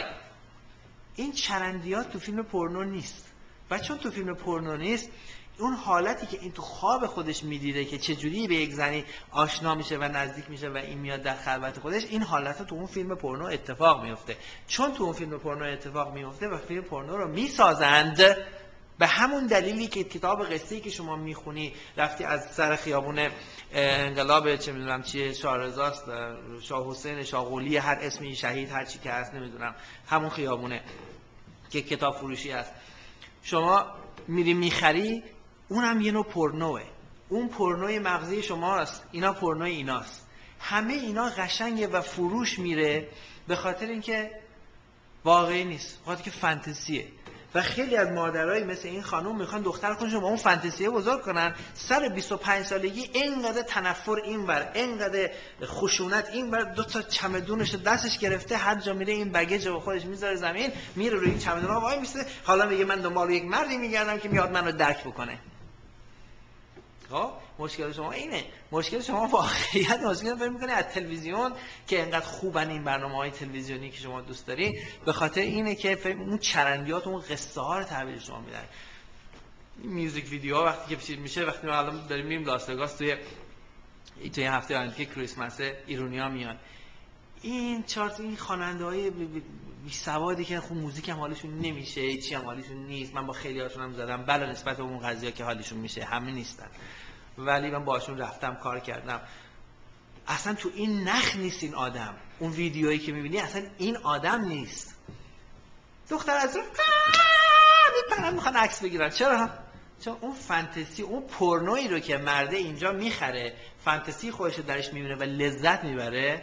این چرندیات تو فیلم پورنو نیست. و چون تو فیلم پورنو نیست، اون حالتی که این تو خواب خودش میدیده که چجوری به یک زنی آشنا میشه و نزدیک میشه و این میاد در خلوت خودش، این حالت تو اون فیلم پورنو اتفاق میفته. چون تو اون فیلم پورنو اتفاق میفته و فیلم پورنو رو میسازند، به همون دلیلی که کتاب قصه‌ای که شما میخونی رفتی از سر خیابون انقلاب چه میدونم چیه، شاهرضاست، شاه حسین، شاه قلی، هر اسمی، شهید، هر چی که هست نمیدونم، همون خیابونه که کتاب فروشی هست، شما میری میخری، اونم یه نوع پورنوه. اون پورنوی مغزی شماست، اینا پورنوی ایناست. همه اینا قشنگه و فروش میره به خاطر اینکه واقعی نیست، بخاطر که فانتزیه. و خیلی از مادرایی مثل این خانم میخوان دختر خودشون با اون فانتزیه بزرگ کنن. سر 25 سالگی اینقدر تنفر اینور، اینقدر خشونت اینور، 2 تا چمدونش دستش گرفته، هر جا میره این بگیج رو خودش میذاره زمین، میره روی این چمدونا وای میسته، حالا میگه من دنبال یک مردی میگردم که میاد منو درک بکنه. خب مشکل شما اینه. مشکل شما واقعیت مشکل فکر می‌کنی از تلویزیون که انقدر خوبن این برنامه‌های تلویزیونی که شما دوست داری، به خاطر اینه که اون چرندیات اون قصه ها رو تحویل شما میدن. میوزیک ویدیوها وقتی که میشه، وقتی ما الان داریم میریم لاس وگاس توی توی هفته آینده که کریسمس ایرانی‌ها میان. این چارت این خواننده‌های بی سوادی که خوب موزیک هم حالشون نمیشه، چی هم حالشون نیست. من با خیلی هاشون هم زدم بلا نسبت به اون قضیه که حالشون میشه، همه نیستن. ولی من باشون رفتم کار کردم. اصلا تو این نخ نیست این آدم. اون ویدیویی که میبینی اصلا این آدم نیست. دختر از اون میپرن میخوان عکس بگیرن. چرا؟ چون اون فانتزی، اون پورنویی رو که مرده اینجا میخره، فانتزی خودش رو درش میبینه و لذت میبره،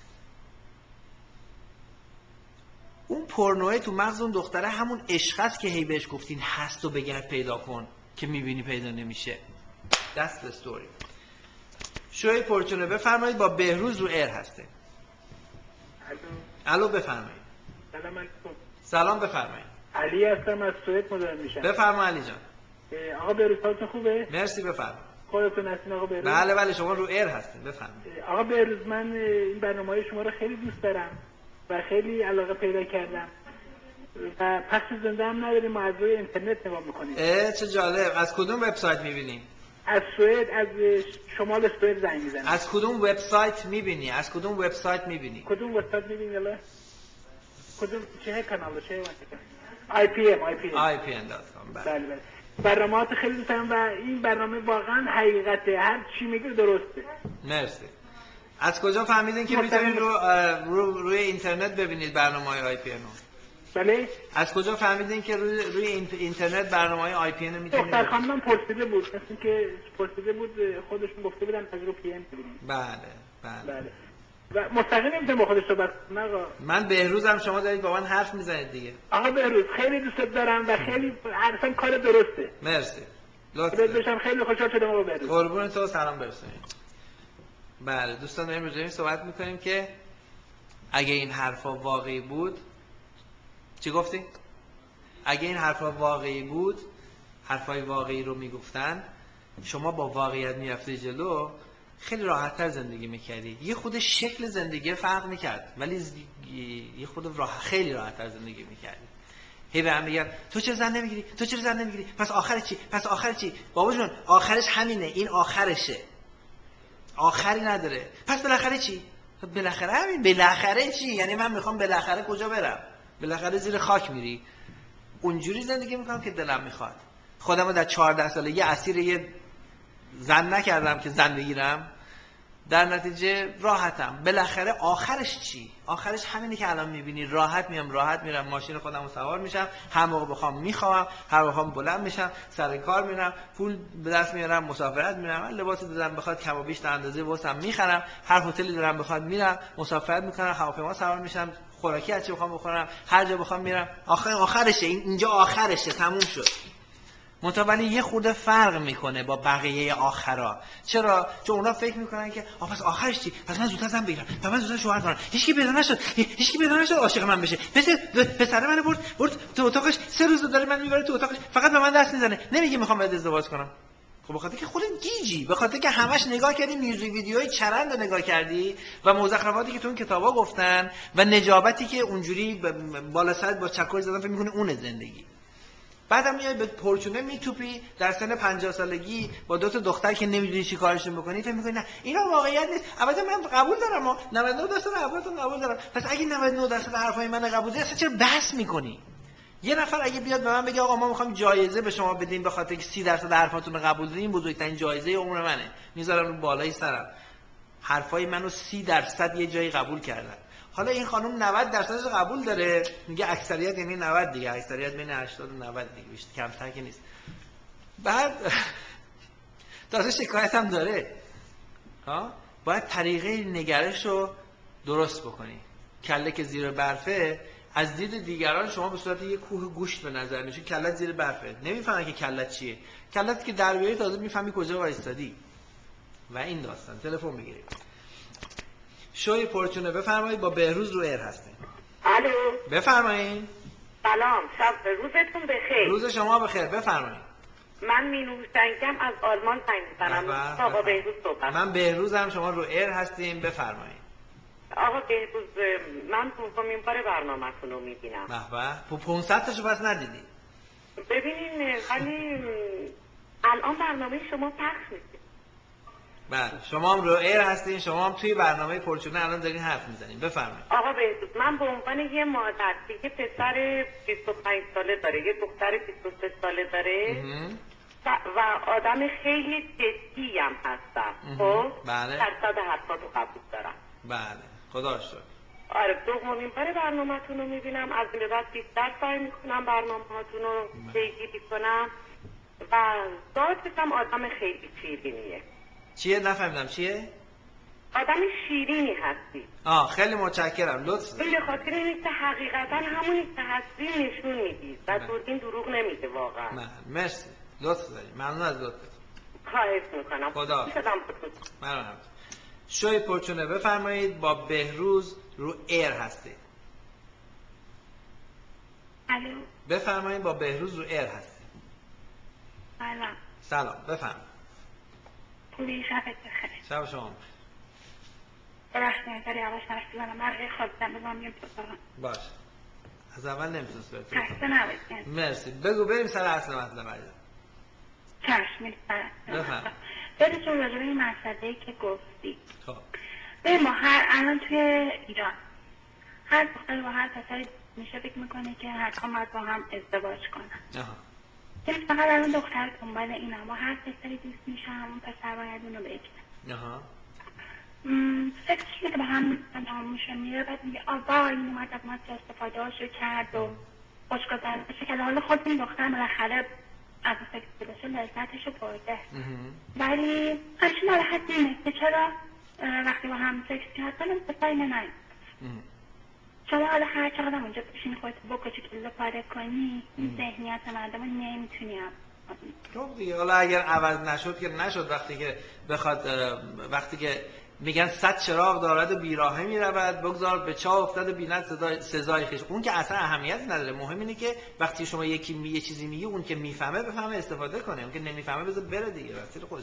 اون پورنوی تو مغز اون دختره همون عشق است که هی بهش گفتین هست و بگرد پیدا کن که میبینی پیدا نمیشه. That's the story. شوی پرچونه بفرمایید، با بهروز رو ایر هسته. الو بفرمایید. سلام علیکم. سلام بفرمایید. علی هستم از سوئد مزاحم میشم. بفرمایید علی جان. آقا بهروز حالتون خوبه؟ مرسی بفرمایید. خودتون هستین آقا بهروز؟ بله شما رو ایر هستین بفرمایید. آقا بهروز من این برنامه‌های شما رو خیلی دوست دارم و خیلی علاقه پیدا کردم و پخش زنده هم نداریم، ما از روی اینترنت نگاه می‌کنیم. چه جالب. از کدوم وبسایت می‌بینی؟ از سوئد، از شمال سوئد زنگ می‌زنم. از کدوم وبسایت می‌بینی؟ از کدوم وبسایت می‌بینی؟ کدوم وبسایت می‌بینی الا؟ کدوم چه کانال چه IPM.com. بله. برنامه‌ات خیلی دوست دارم و این برنامه واقعا حقیقته، هر چی میگه درسته. مرسی. از کجا فهمیدین که میتونید روی اینترنت ببینید برنامه‌های IPN رو؟ بله؟ از کجا فهمیدین که روی اینترنت برنامه‌های IPN رو میتونید؟ دختر خانمم پرسیده بود، مثل که پرسیده بود، خودشون گفته بودن از رو پی ام ببینید. بله. و مستقیم نمیتونم با خودش صحبت کنم. آقا من بهروزم، شما دارید با من حرف میزنید دیگه. آقا بهروز خیلی دوست دارم و خیلی اصلا کار درسته. مرسی. لطفاً بشم خیلی خوشحال شدم آقا بهروز. قربون تو، سلام برسونید. بله دوستان، امروز داریم صحبت میکنیم که اگه این حرفا واقعی بود، چی گفتی؟ اگه این حرفا واقعی بود، حرفای واقعی رو میگفتن، شما با واقعیت میرفتی جلو، خیلی راحت‌تر زندگی میکردی. یه خود شکل زندگی فرق میکرد، ولی یه خود خیلی راحت‌تر زندگی میکردی. هی به هم میگن تو چرا زن نمیگیری؟ تو چرا زن نمیگیری؟ پس آخر چی؟ بابا جون آخرش همینه، این آخرشه. آخری نداره. پس بالاخره چی؟ بالاخره همین. بالاخره چی؟ یعنی من میخوام بالاخره کجا برم؟ بالاخره زیر خاک میری. اونجوری زندگی میکنم که دلم میخواد. خودمو در 14 سالگی اسیر یه زن نکردم که زن بگیرم، در نتیجه راحتم. بالاخره آخرش چی؟ آخرش همینه که الان میبینی. راحت میام، راحت میرم، ماشین خودمو سوار میشم، هر موقع بخوام میخوام، هر موقع بخوام بلند میشم، سر کار میرم، پول به دست میارم، مسافرت میرم، لباسی دلم بخواد کم و بیش در اندازه واسم میخرم، هر هتلی دلم بخواد میرم، مسافرت میکنم، هواپیما سوار میشم، خوراکی هر چی بخوام بخورم، هر جا بخوام میرم. آخرشه، اینجا آخرشه، تموم شد. ولی یه خورده فرق میکنه با بقیه آخرا. چرا؟ چون اونا فکر میکنن که پس آخرش چی؟ پس من زودتر زن بگیرم، پس من زودتر شوهر کنم. هیچکی پیدا نشد عاشق من بشه. پسر من برد تو اتاقش، 3 روز داره من میبره تو اتاقش، فقط به من دست میزنه، نمیگه میخوام باهات ازدواج کنم. خب بخاطر که خودت گیجی، بخاطر که همش نگاه کردی میوزیک ویدیوهای چرند رو نگاه کردی و مزخرفاتی که تو اون کتابا گفتن و نجابتی که اونجوری بالا سر با چکش زدن، فکر میکنی اون زندگی. بعدم میای به پرچونه میتوپی در سن 50 سالگی با 2 تا دختر که نمیدونی چی کارشون بکنی، فکر میکنی نه اینا واقعیت نیست. البته من قبول دارم، 99% حرفاتون قبول دارم. پس اگه 99% حرفای من قبول داری، اصلا چرا بحث میکنی؟ یه نفر اگه بیاد به من بگه آقا ما میخوایم جایزه به شما بدیم به خاطر که 30% حرفاتون رو قبول داریم، بزرگترین جایزه عمر منه، میذارم رو بالای سرم. حرفای منو 30% یه جایی قبول کردن. حالا این خانم 90% قبول داره، میگه اکثریت یعنی 90 دیگه، اکثریت بین 80 و 90 دیگه، بیشتر کمتر که نیست. بعد تازه شکایت هم داره. باید طریقه نگرش رو درست بکنی. کله که زیر برفه، از دید دیگران شما به صورت یه کوه گوشت به نظر میاد. کلت زیر برفه، نمیفهمن که کلت چیه. کلت که در بیاری تازه میفهمی کجا وایستادی. و این داستان. تلفن بگیرید. شوی پرچونه بفرمایید، با بهروز رو ایر هستین. الو بفرمایید. سلام، شب روزتون بخیر. روز شما بخیر، بفرمایید. من مینوش سنگم از آلمان زنگ میزنم. آقا بهروز صحبت. من بهروزم، شما رو ایر هستین، بفرمایید. آقا بهروز من دومین بار برنامه‌تون رو میبینم. به 500 تاشو پس ندیدی. ببینین ولی الان برنامه شما پخش میشه. بله شما هم رو ایر هستین، شما هم توی برنامه پرچونه الان دارین حرف میزنین. بفرمایید. آقا بهزود، من به عنوان یه مادر که یه پسر 25 ساله داره، یه دختر 23 ساله داره و آدم خیلی جدی هم هستم، خب بله درصد حرفاتو قبول دارم. بله خدا شکر. آره دومین بار برنامه‌تون رو میبینم، از این به بعد بیشتر سعی میکنم برنامه‌هاتون رو پیگیری کنم و ذاتش هم آدم خیلی شیرینیه. چیه؟ نفهمیدم چیه؟ آدم شیرینی هستی. خیلی متشکرم، لطف دارید. به خاطر اینه که حقیقتا همونی که هستی نشون میدید و دوربین دروغ نمیده واقعا. مرسی، لطف دارید، ممنون از لطفتون. خواهش میکنم. خدا ممنون. شوی پرچونه بفرمایید، با بهروز رو ایر هستید. الو بفرمایید، با بهروز رو ایر هستید. سلام بفرمایید. خوبی؟ شبت بخیر. شب شما بخیر. ببخشید داری عوض نرفتی کنم، من خیلی خوابیدم، بگم میام تو اتاقم. باشه، از اول نمیتونست برد. خسته نباشید. مرسی. بگو بریم سر اصل مطلب. چشم میریم سر بفرمایید. بریم چون راجع به این مسئله‌ای که گفتی. خب بریم ما الان توی ایران هر دختری با هر پسری میشه فکر میکنه که حتما باید با هم ازدواج کنن. یعنی فقط الان دختر دنبال اینم، با هر پسری دوست میشم اون پسر باید اونو بگیره. فکرش که به هم تمام میشه میره، بعد میگه آبا این اومد از ما استفاده هاشو کرد و خوشگذرونش کرد، حالا خود این دختر بالاخره از اون فکر بودشه لذتشو برده، ولی همچین ناراحت اینه که چرا وقتی با هم فکر کردن پسر اینه نید. شما حالا هر چقدر اونجا بشین خودت بکشی کلو پاره کنی، این ذهنیت مردم نمیتونی خب دیگه حالا اگر عوض نشد که نشد. وقتی که بخواد، وقتی که میگن 100 چراغ دارد و بیراهه میرود، بگذار به چاه افتاد و بیند سزای خویش. اون که اصلا اهمیت نداره، مهم اینه که وقتی شما یکی یه چیزی میگی اون که میفهمه بفهمه استفاده کنه، اون که نمیفهمه بذار بره دیگه، وقتی خودش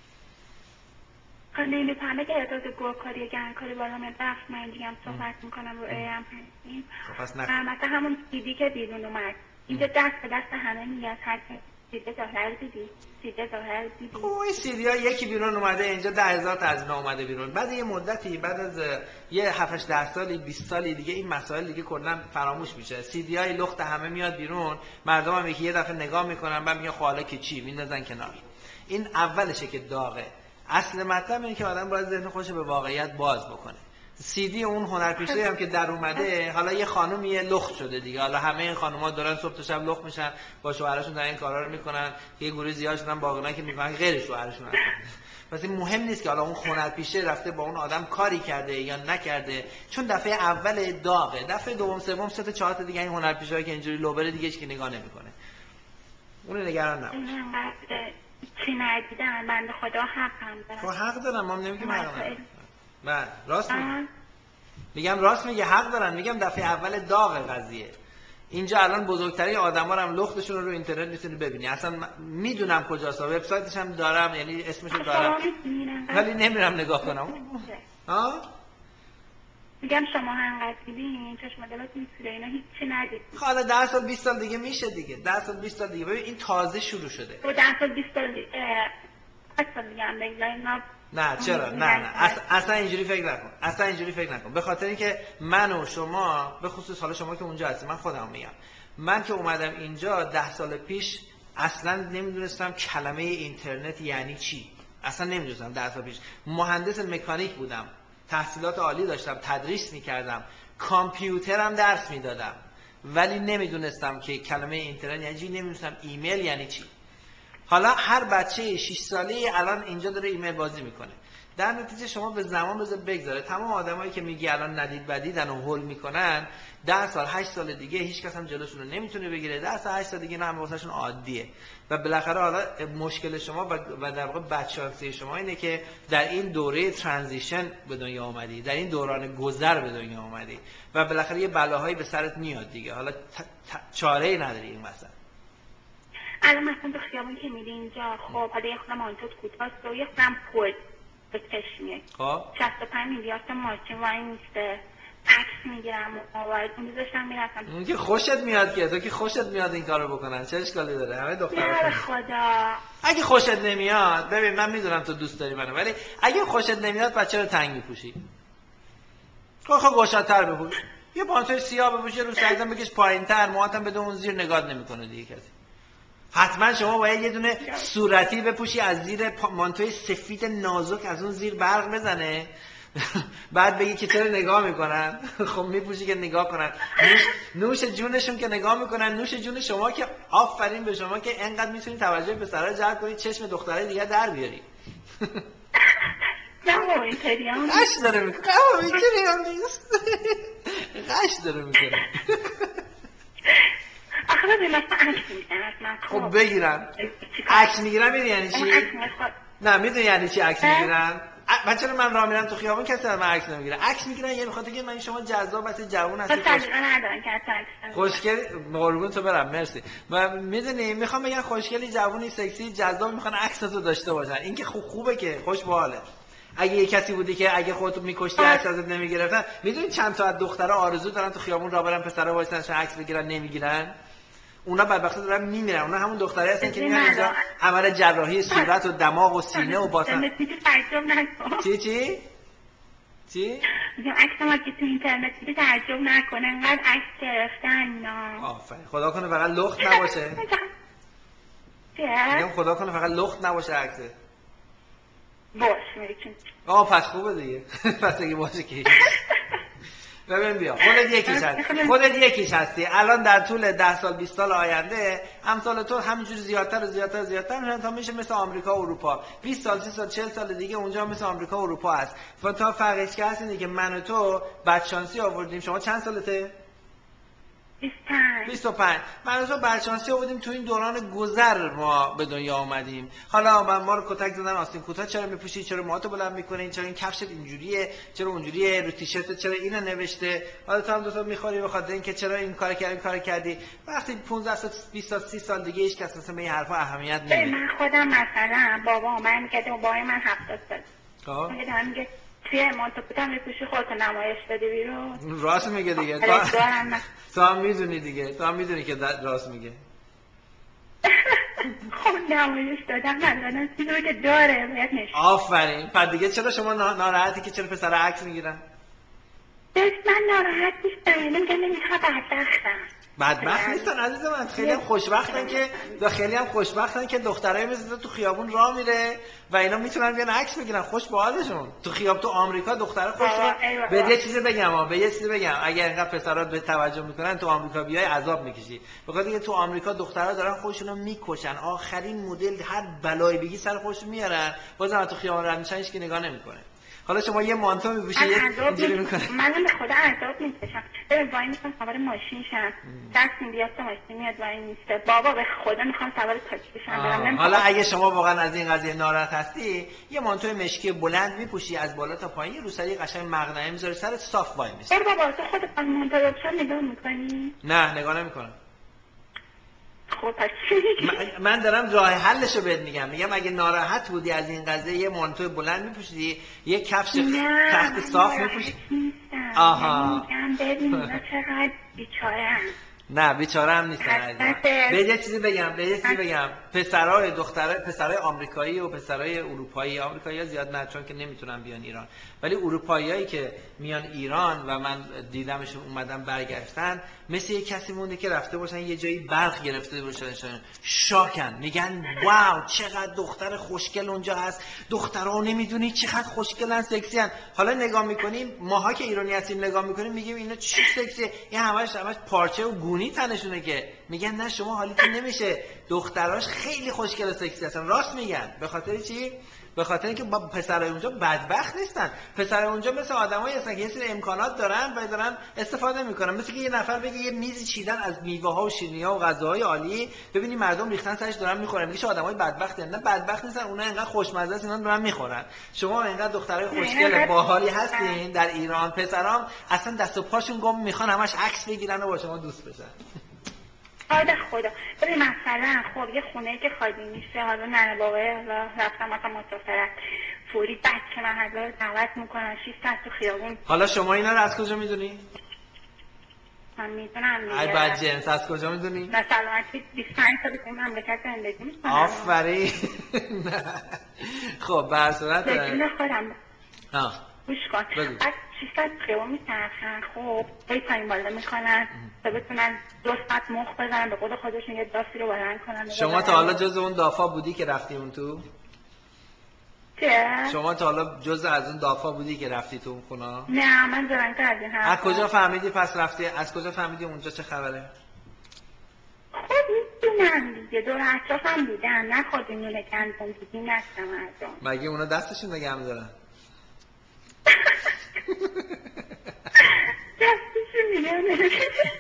بره. نمیفهمه که اعتراض گوهکاری و گرمکاری بالا میاد. وقت من اینجا هم صحبت میکنم رو ایم هستیم، مثلا همون سیدی که بیرون اومد اینجا دست به دست همه میاد، هر سیده ظاهر دیدی، سیده ظاهر دیدی. این سیدی ها یکی بیرون اومده اینجا 10,000 تا از اینا اومده بیرون، بعد یه مدتی بعد از یه 7-10 سالی 20 سالی دیگه این مسائل دیگه کلا فراموش میشه. سیدی های لخت همه میاد بیرون، مردم هم یکی یه دفعه نگاه میکنن بعد میگن خب حالا که چی، میندازن کنار. این اولشه که داغه. اصل مطلب اینه که آدم باید ذهن خودش به واقعیت باز بکنه. سیدی اون هنرپیشه هم که در اومده، حالا یه خانومی لخت شده دیگه، حالا همه این خانوما دارن صبح تا شب لخت میشن، با شوهرشون دارن این کارا رو میکنن، یه گروه زیاد شدن باقینا که میگن غیر شوهرشون هستن. پس این مهم نیست که حالا اون هنرپیشه رفته با اون آدم کاری کرده یا نکرده، چون دفعه اول داغه، دفعه دوم سوم سه تا چهار تا دیگه این هنرپیشه‌ای که اینجوری لوبره دیگه هیچ کی نگاه نمیکنه. اون نگران نباش. چی ندیدم، بنده خدا حق هم دارم. خب حق دارم، ما نمیگیم حق ندارم. بله راست میگم راست میگه، حق دارن. میگم دفعه اول داغ قضیه. اینجا الان بزرگترین آدما رو هم لختشون رو اینترنت میتونی ببینی. اصلا میدونم کجاست، وبسایتش هم دارم، یعنی اسمش رو دارم ولی نمیرم نگاه کنم. میگم شما انقدر دیدین چشم دلتون میسوزه، اینا هیچی ندید. حالا 10 سال 20 سال دیگه میشه دیگه، 10 سال 20 سال دیگه. ببین این تازه شروع شده. 10 سال 20 سال دیگه 8 سال دیگه هم بگذاریم. نه چرا؟ نه اصلا اینجوری فکر نکن، اصلا اینجوری فکر نکن. به خاطر اینکه من و شما، به خصوص حالا شما که اونجا هستی، من خودم میگم، من که اومدم اینجا 10 سال پیش اصلا نمیدونستم کلمه اینترنت یعنی چی، اصلا نمیدونستم. 10 سال پیش مهندس مکانیک بودم، تحصیلات عالی داشتم، تدریس میکردم، کامپیوترم درس میدادم، ولی نمیدونستم که کلمه اینترنت یعنی چی، نمیدونستم ایمیل یعنی چی. حالا هر بچه 6 ساله‌ای الان اینجا داره ایمیل بازی میکنه. در نتیجه شما به زمان بذار بگذاره. تمام آدمایی که میگی الان ندید بدیدن و هول میکنن، 10 سال 8 سال دیگه هیچ کس هم جلوشون رو نمیتونه بگیره. 10 سال 8 سال دیگه نه هم واسهشون عادیه. و بالاخره حالا مشکل شما و در واقع بدشانسی شما اینه که در این دوره ترانزیشن به دنیا اومدی، در این دوران گذر به دنیا اومدی و بالاخره یه بلاهایی به سرت میاد دیگه. حالا چاره‌ای نداری این مثلا. الان مثلا تو خیابون که میری اینجا، خب حالا یه خودم مانتوت کوتاست و یه خودم پول به چشمیه، 65 میلیارد ماشین وای میسته، عکس میگیرم و موبایل میذاشتم میرفتم. اون که خوشت میاد که تو که خوشت میاد این کارو بکنن، چه اشکالی داره؟ همه دخترها. نه خدا. اگه خوشت نمیاد، ببین من میدونم تو دوست داری منو، ولی اگه خوشت نمیاد بچه رو تنگ میپوشی. خب گشادتر بپوش. یه پانتوی سیاه بپوش، رو سایزم بکش پایینتر، موهاتم بده اون زیر نگات نمیکنه دیگه کسی. حتما شما باید یه دونه صورتی بپوشی از زیر مانتوی سفید نازک، از اون زیر برق بزنه. بعد بگی که چرا نگاه میکنن. خب میپوشی که نگاه کنن. نوش جونشون که نگاه میکنن، نوش جون شما که آفرین به شما که انقدر میتونی توجه پسرا جلب کنی، چشم دخترای دیگه در بیاری. نه اینطوری هم قش داره میکنه. اینطوری هم نیست. قش داره میکنه. آخه ببین مثلا عکس میگیرن. خب بگیرن. عکس میگیرن میدونی یعنی چی؟ نه میدونی یعنی چی عکس میگیرن؟ بچه رو من راه میرم تو خیابون کسی از من عکس نمیگیره. عکس میگیرن یه بخاطر که من شما جذاب هستی، جوون هستی، خوشگل. قربون تو برم، مرسی. و میدونی میخوام بگن خوشگلی، جوونی، سکسی، جذاب، میخوان عکستو داشته باشن. این که خوبه که خوش به حاله. اگه یه کسی بودی که اگه خودتو میکشتی عکس ازت نمیگرفتن، میدونی چند تا از دخترها آرزو دارن تو خیابون راه برن پسرا وایسن عکس بگیرن نمیگیرن؟ اونا بدبختا دارن میمیرن. اونا همون دخترایی هستن که میان اینجا عمل جراحی صورت و دماغ و سینه و باطن. چی؟ میگم عکسم که تو اینترنت دیدی تعجب نکنه، انقدر عکس گرفتن اینا. آفرین. خدا کنه فقط لخت نباشه. میگم خدا کنه فقط لخت نباشه عکسه. باش میگم. پس خوبه دیگه. پس اگه باشه که ببین بیا، خودت یکیش هستی. الان در طول 10 سال 20 سال آینده امثال تو همینجوری زیادتر میشن تا میشه مثل آمریکا و اروپا. 20 سال 30 سال 40 سال دیگه اونجا مثل آمریکا و اروپا هست. تا فرقش که هست اینه که من و تو بدشانسی آوردیم. شما چند سالته؟ 25. من و تو بدشانسی آوردیم تو این دوران گذر ما به دنیا آمدیم. حالا ما رو کتک زدن آستین کوتاه چرا میپوشی، چرا موهاتو بلند میکنی، چرا این کفشت اینجوریه، چرا اونجوریه، رو تیشرتت چرا اینو نوشته، حالا تو هم دو تا میخوری به خاطر اینکه چرا این کارو کردی. وقتی 15 سال 20 سال 30 سال دیگه هیچ کس اصلا به این حرفا اهمیت نمیده. من خودم مثلا بابا من میگه بابای من 70 سال میگه توی امانتو بودم میپوشی خودتو نمایش بدی بیرون. راست میگه دیگه. تو هم میدونی دیگه، تو هم میدونی که راست میگه. خب نمایش دادم من چیزی که داره باید نشون. آفرین. بعد دیگه چرا شما ناراحتی که چرا پسر عکس میگیرن؟ من ناراحت نیستم، میگم نمیخوام بدبخت نیستن عزیز من، خیلی هم خوشبختن که دخترای مثل تو خیابون راه میره و اینا میتونن بیان عکس بگیرن. خوش به حالشون. تو آمریکا دخترا خوشا. به یه چیزی بگم اگه اینقدر پسرا به توجه میکنن تو آمریکا بیای عذاب میکشی. بخاطر اینکه تو آمریکا دخترا دارن خودشونو میکشن، آخرین مدل هر بلایی بگی سر خودشون میارن، بازم تو خیابون رد میشن هیچ کی نگاه نمیکنه. حالا شما یه مانتو میپوشی اینجوری میکنه. من به خدا عذاب میکشم. وای میخوام سوار ماشین شم، دست میاد تو ماشین میاد وای میسته، بابا به خدا میخوام سوار تاکسی بشم برم. حالا اگه شما واقعا از این قضیه ناراحت هستی، یه مانتو مشکی بلند میپوشی از بالا تا پایین، یه روسری قشنگ مقنعه میذاری سرت، صاف وای میسته. بابا تو خودت از مانتو نگاه میکنی؟ نه نگاه نمیکنم. خب پس من دارم راه حلشو بهت میگم اگه ناراحت بودی از این قضیه یه مانتو بلند میپوشیدی، یه کفش تحت صاف میپوشی. آها ببین چقدر بیچاره‌ام. نه بیچاره هم نیستن. به یه چیزی بگم پسرای آمریکایی و پسرای اروپایی، آمریکایی‌ها زیاد نه چون که نمیتونن بیان ایران، ولی اروپاییایی که میان ایران و من دیدمشون اومدن برگشتن، مثل یه کسی مونده که رفته باشن یه جایی برق گرفته باشن، شاکن، میگن واو چقدر دختر خوشگل اونجا هست، دخترها نمیدونی چقدر خوشگلن، سکسی ان. حالا نگاه میکنیم ماها که ایرانی هستیم نگاه میکنیم میگیم اینا چی سکسی، این همش پارچه و گونی تنشونه، که میگن نه شما حالیتون نمیشه، دختراش خیلی خوشگل و سکسی هستن. راست میگن. به خاطر چی؟ به خاطر اینکه پسرای اونجا بدبخت نیستن. پسرای اونجا مثل آدمایی هستن که یه سری امکانات دارن و دارن استفاده میکنن. مثل که یه نفر بگه یه میزی چیدن از میوه ها و شیرینی ها و غذاهای عالی، ببینی مردم ریختن سرش دارن میخورن، میگه آدمای بدبختی نه، بدبخت نیستن، اونا انقدر خوشمزه است اینا دارن میخورن. شما انقدر دخترای خوشگل باحالی هستین در ایران، پسرام اصلا دست و پاشون گم میخوان همش عکس بگیرن و با شما دوست بشن. خدا ببین مثلا خب یه خونه که خالی میشه، حالا ننه بابا رفتم مثلا مسافرت، فوری بچه محله رو دعوت میکنن 6 ساعت تو خیابون. حالا شما اینا رو از کجا میدونی؟ من میدونم دیگه. ای بدجنس، از کجا میدونی؟ نه سلامتی 25 سال تو این مملکت زندگی میکنم. آفرین. خب به هر صورت بدون خودم گوش کن. بگو. بعد 6 ساعت خیابون میچرخن، خب هی پایین بالا میکنن تا بتونن 2 ساعت مخ بزنن، به قول خودشون یه دافی رو بلند کنن. شما تا حالا جز اون دافا بودی که رفتی اون تو؟ شما تا حالا جز از اون دافا بودی که رفتی تو اون خونه؟ نه من زرنگ از این حرفا. از کجا فهمیدی پس رفتی؟ از کجا فهمیدی اونجا چه خبره؟ خب میدونم دیگه، دور اطرافم بودن، نه خود اینونه کندم دیگه نستم ازم. مگه اونا دستشون نگه می‌دارن؟ دستشون میگه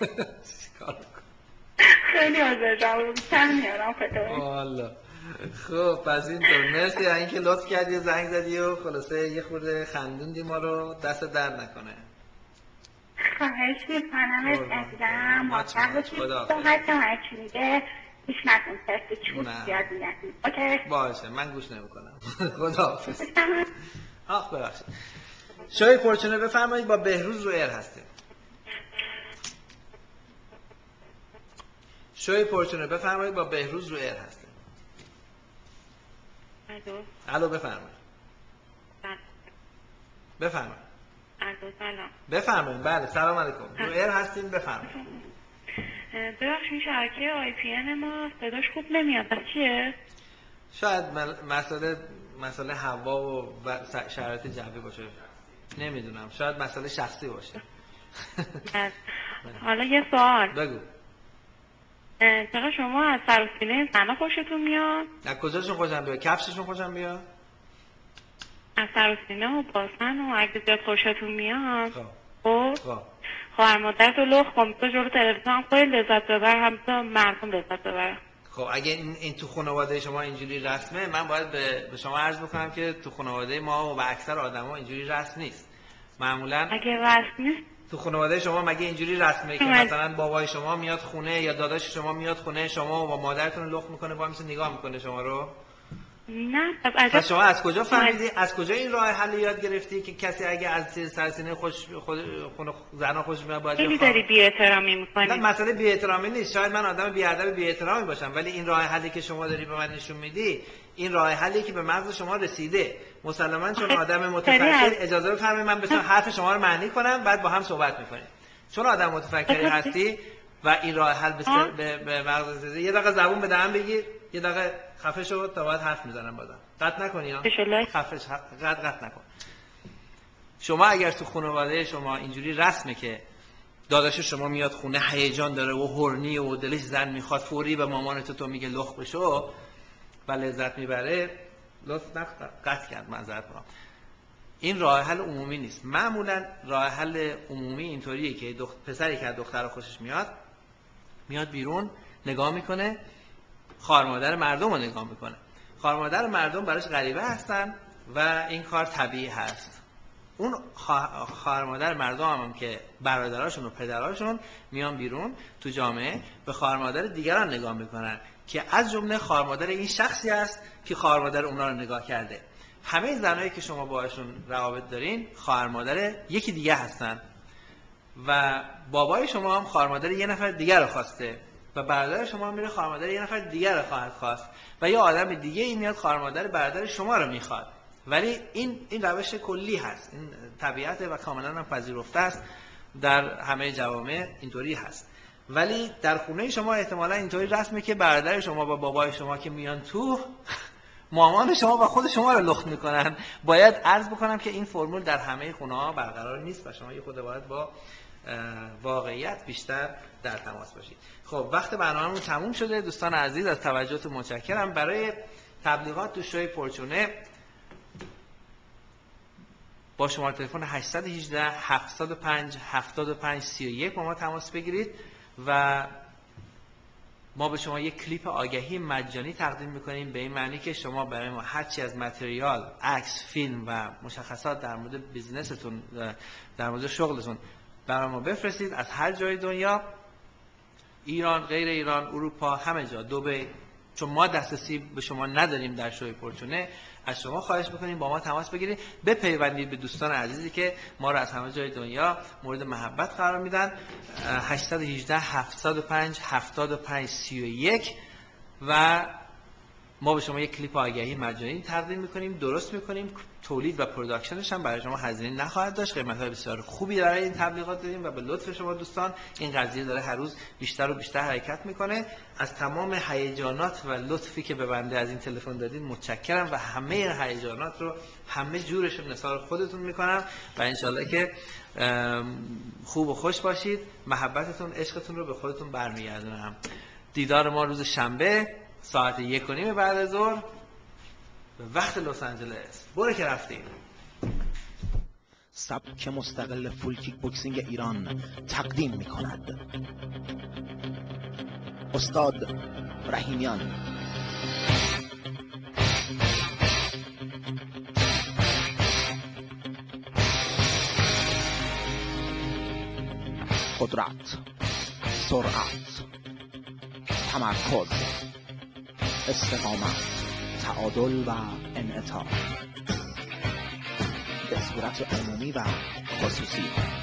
خیلی آزردم رو کم میارم خدا. والا خب پس اینطور مرسی از اینکه لطف کردی و زنگ زدی و خلاصه یه خورده خندوندی ما رو، دست درد نکنه. خواهش میکنم عزیزم، موفق باشید. صحبت هم هرچی میگه گوش نکن، تست چوب زیاد میگن. اوکی باشه من گوش نمیکنم. خداحافظ. ببخشید. شوی فورچونه بفرمایید، با بهروز رو ایر هستیم. شوی فورچونه بفرمایید، با بهروز رو ایر هستیم. الو بفرمایید. بفرمایید. سلام. بفرمایید. بله سلام علیکم. رو ایر هستیم، بفرمایید. ببخشید شبکه آی پی ان ما صداش خوب نمیاد. چیه؟ شاید مسئله هوا و شرایط جوی باشه، نمیدونم، شاید مسئله شخصی باشه. حالا یه سوال بگو. چقدر شما از سر و سینه زنها خوشتون میاد؟ از کجاشون خوشم بیاد؟ کفششون خوشم بیاد؟ از سر و سینه و باسن و اگه زیاد خوشتون میاد خب خواهر مادرت رو لخ کن تو جلو تلویزیون هم خیلی لذت ببر، هم تو مردم لذت ببر. خب اگه این تو خانواده شما اینجوری رسمه، من باید به شما عرض بکنم که تو خانواده ما و اکثر آدما اینجوری رسم نیست. معمولا اگه رسم نیست تو خانواده شما مگه اینجوری رسمه که مثلا بابای شما میاد خونه یا داداش شما میاد خونه شما و با مادرتون لخت میکنه، با همین نگاه میکنه شما رو؟ نه. پس شما از کجا فهمیدی؟ از کجا این راه حل یاد گرفتی که کسی اگه از سرسینه زنا خوش میاد باید خیلی داری بی‌احترامی میکنی؟ نه مسئله بی‌احترامی نیست، شاید من آدم بی‌ادب بی‌احترامی باشم، ولی این راه حلی که شما داری به من نشون میدی این راه حلی که به مغز شما رسیده. مسلماً چون آدم متفکر، اجازه بفرمایید من بتونم حرف شما رو معنی کنم بعد با هم صحبت میکنیم. چون آدم متفکری هستی و این راه حل به مغز رسیده، یه دقیقه زبون به دهن بگیر، یه دقیقه خفه شو تا بعد حرف میزنم بازم. قطع نکنی ها. قطع نکن. شما اگر تو خانواده شما اینجوری رسمه که داداش شما میاد خونه هیجان داره و هورنی و دلش زن میخواد فوری به مامان تو میگه لخ بشو و لذت میبره، لطف قطع کرد معذرت میخوام. این راه حل عمومی نیست. معمولا راه حل عمومی اینطوریه که پسری که از دختر خوشش میاد بیرون نگاه میکنه، خواهر مادر مردم رو نگاه میکنه. خواهر مادر مردم براش غریبه هستن و این کار طبیعی هست. اون خواهر مادر مردم هم که برادراشون و پدراشون میان بیرون تو جامعه به خواهر مادر دیگران نگاه میکنن که از جمله خواهر مادر این شخصی است که خواهر مادر اونا رو نگاه کرده. همه زنایی که شما باهاشون روابط دارین خواهر مادر یکی دیگه هستن و بابای شما هم خواهر مادر یه نفر دیگر رو خواسته و برادر شما هم میره خواهر مادر یه نفر دیگر رو خواهد خواست و یه آدم دیگه این میاد خواهر مادر برادر شما رو میخواد. ولی این روش کلی هست، این طبیعت و کاملا هم پذیرفته است، در همه جوامع اینطوری هست. ولی در خونه شما احتمالا اینطوری رسمه که برادر شما با بابای شما که میان تو مامان شما و خود شما رو لخت میکنن. باید عرض بکنم که این فرمول در همه خونه ها برقرار نیست و شما یه خود باید با واقعیت بیشتر در تماس باشید. خب وقت برنامه‌مون تموم شده. دوستان عزیز از توجهتون متشکرم. برای تبلیغات تو شوی فورچونه با شماره تلفن 818 705 75 31 با ما تماس بگیرید و ما به شما یک کلیپ آگهی مجانی تقدیم میکنیم، به این معنی که شما برای ما هرچی از متریال، عکس، فیلم و مشخصات در مورد بیزنستون، در مورد شغلتون برای ما بفرستید از هر جای دنیا، ایران، غیر ایران، اروپا، همه جا، دبی، چون ما دسترسی به شما نداریم در شوی فورچونه، از شما خواهش میکنیم با ما تماس بگیرید، بپیوندید به دوستان عزیزی که ما را از همه جای دنیا مورد محبت قرار میدن. 818 705 75 31 و ما به شما یک کلیپ آگهی مجانی تقدیم میکنیم، درست میکنیم، تولید و پروداکشنش هم برای شما هزینه نخواهد داشت. قیمت‌های بسیار خوبی برای این تبلیغات داریم و به لطف شما دوستان این قضیه داره هر روز بیشتر و بیشتر حرکت میکنه. از تمام هیجانات و لطفی که به بنده از این تلفن دادین متشکرم و همه این هیجانات رو همه جورش رو نثار خودتون میکنم و انشالله که خوب و خوش باشید. محبتتون، عشقتون رو به خودتون برمیگردونم. دیدار ما روز شنبه ساعت 1:30 بعد از ظهر به وقت لس آنجلس. برو که رفتیم. سبک مستقل فول کیک بوکسینگ ایران تقدیم می کند استاد رحیمیان. قدرت، سرعت، تمرکز، استقامت، تعادل و انعطاف به صورت عمومی و خصوصی.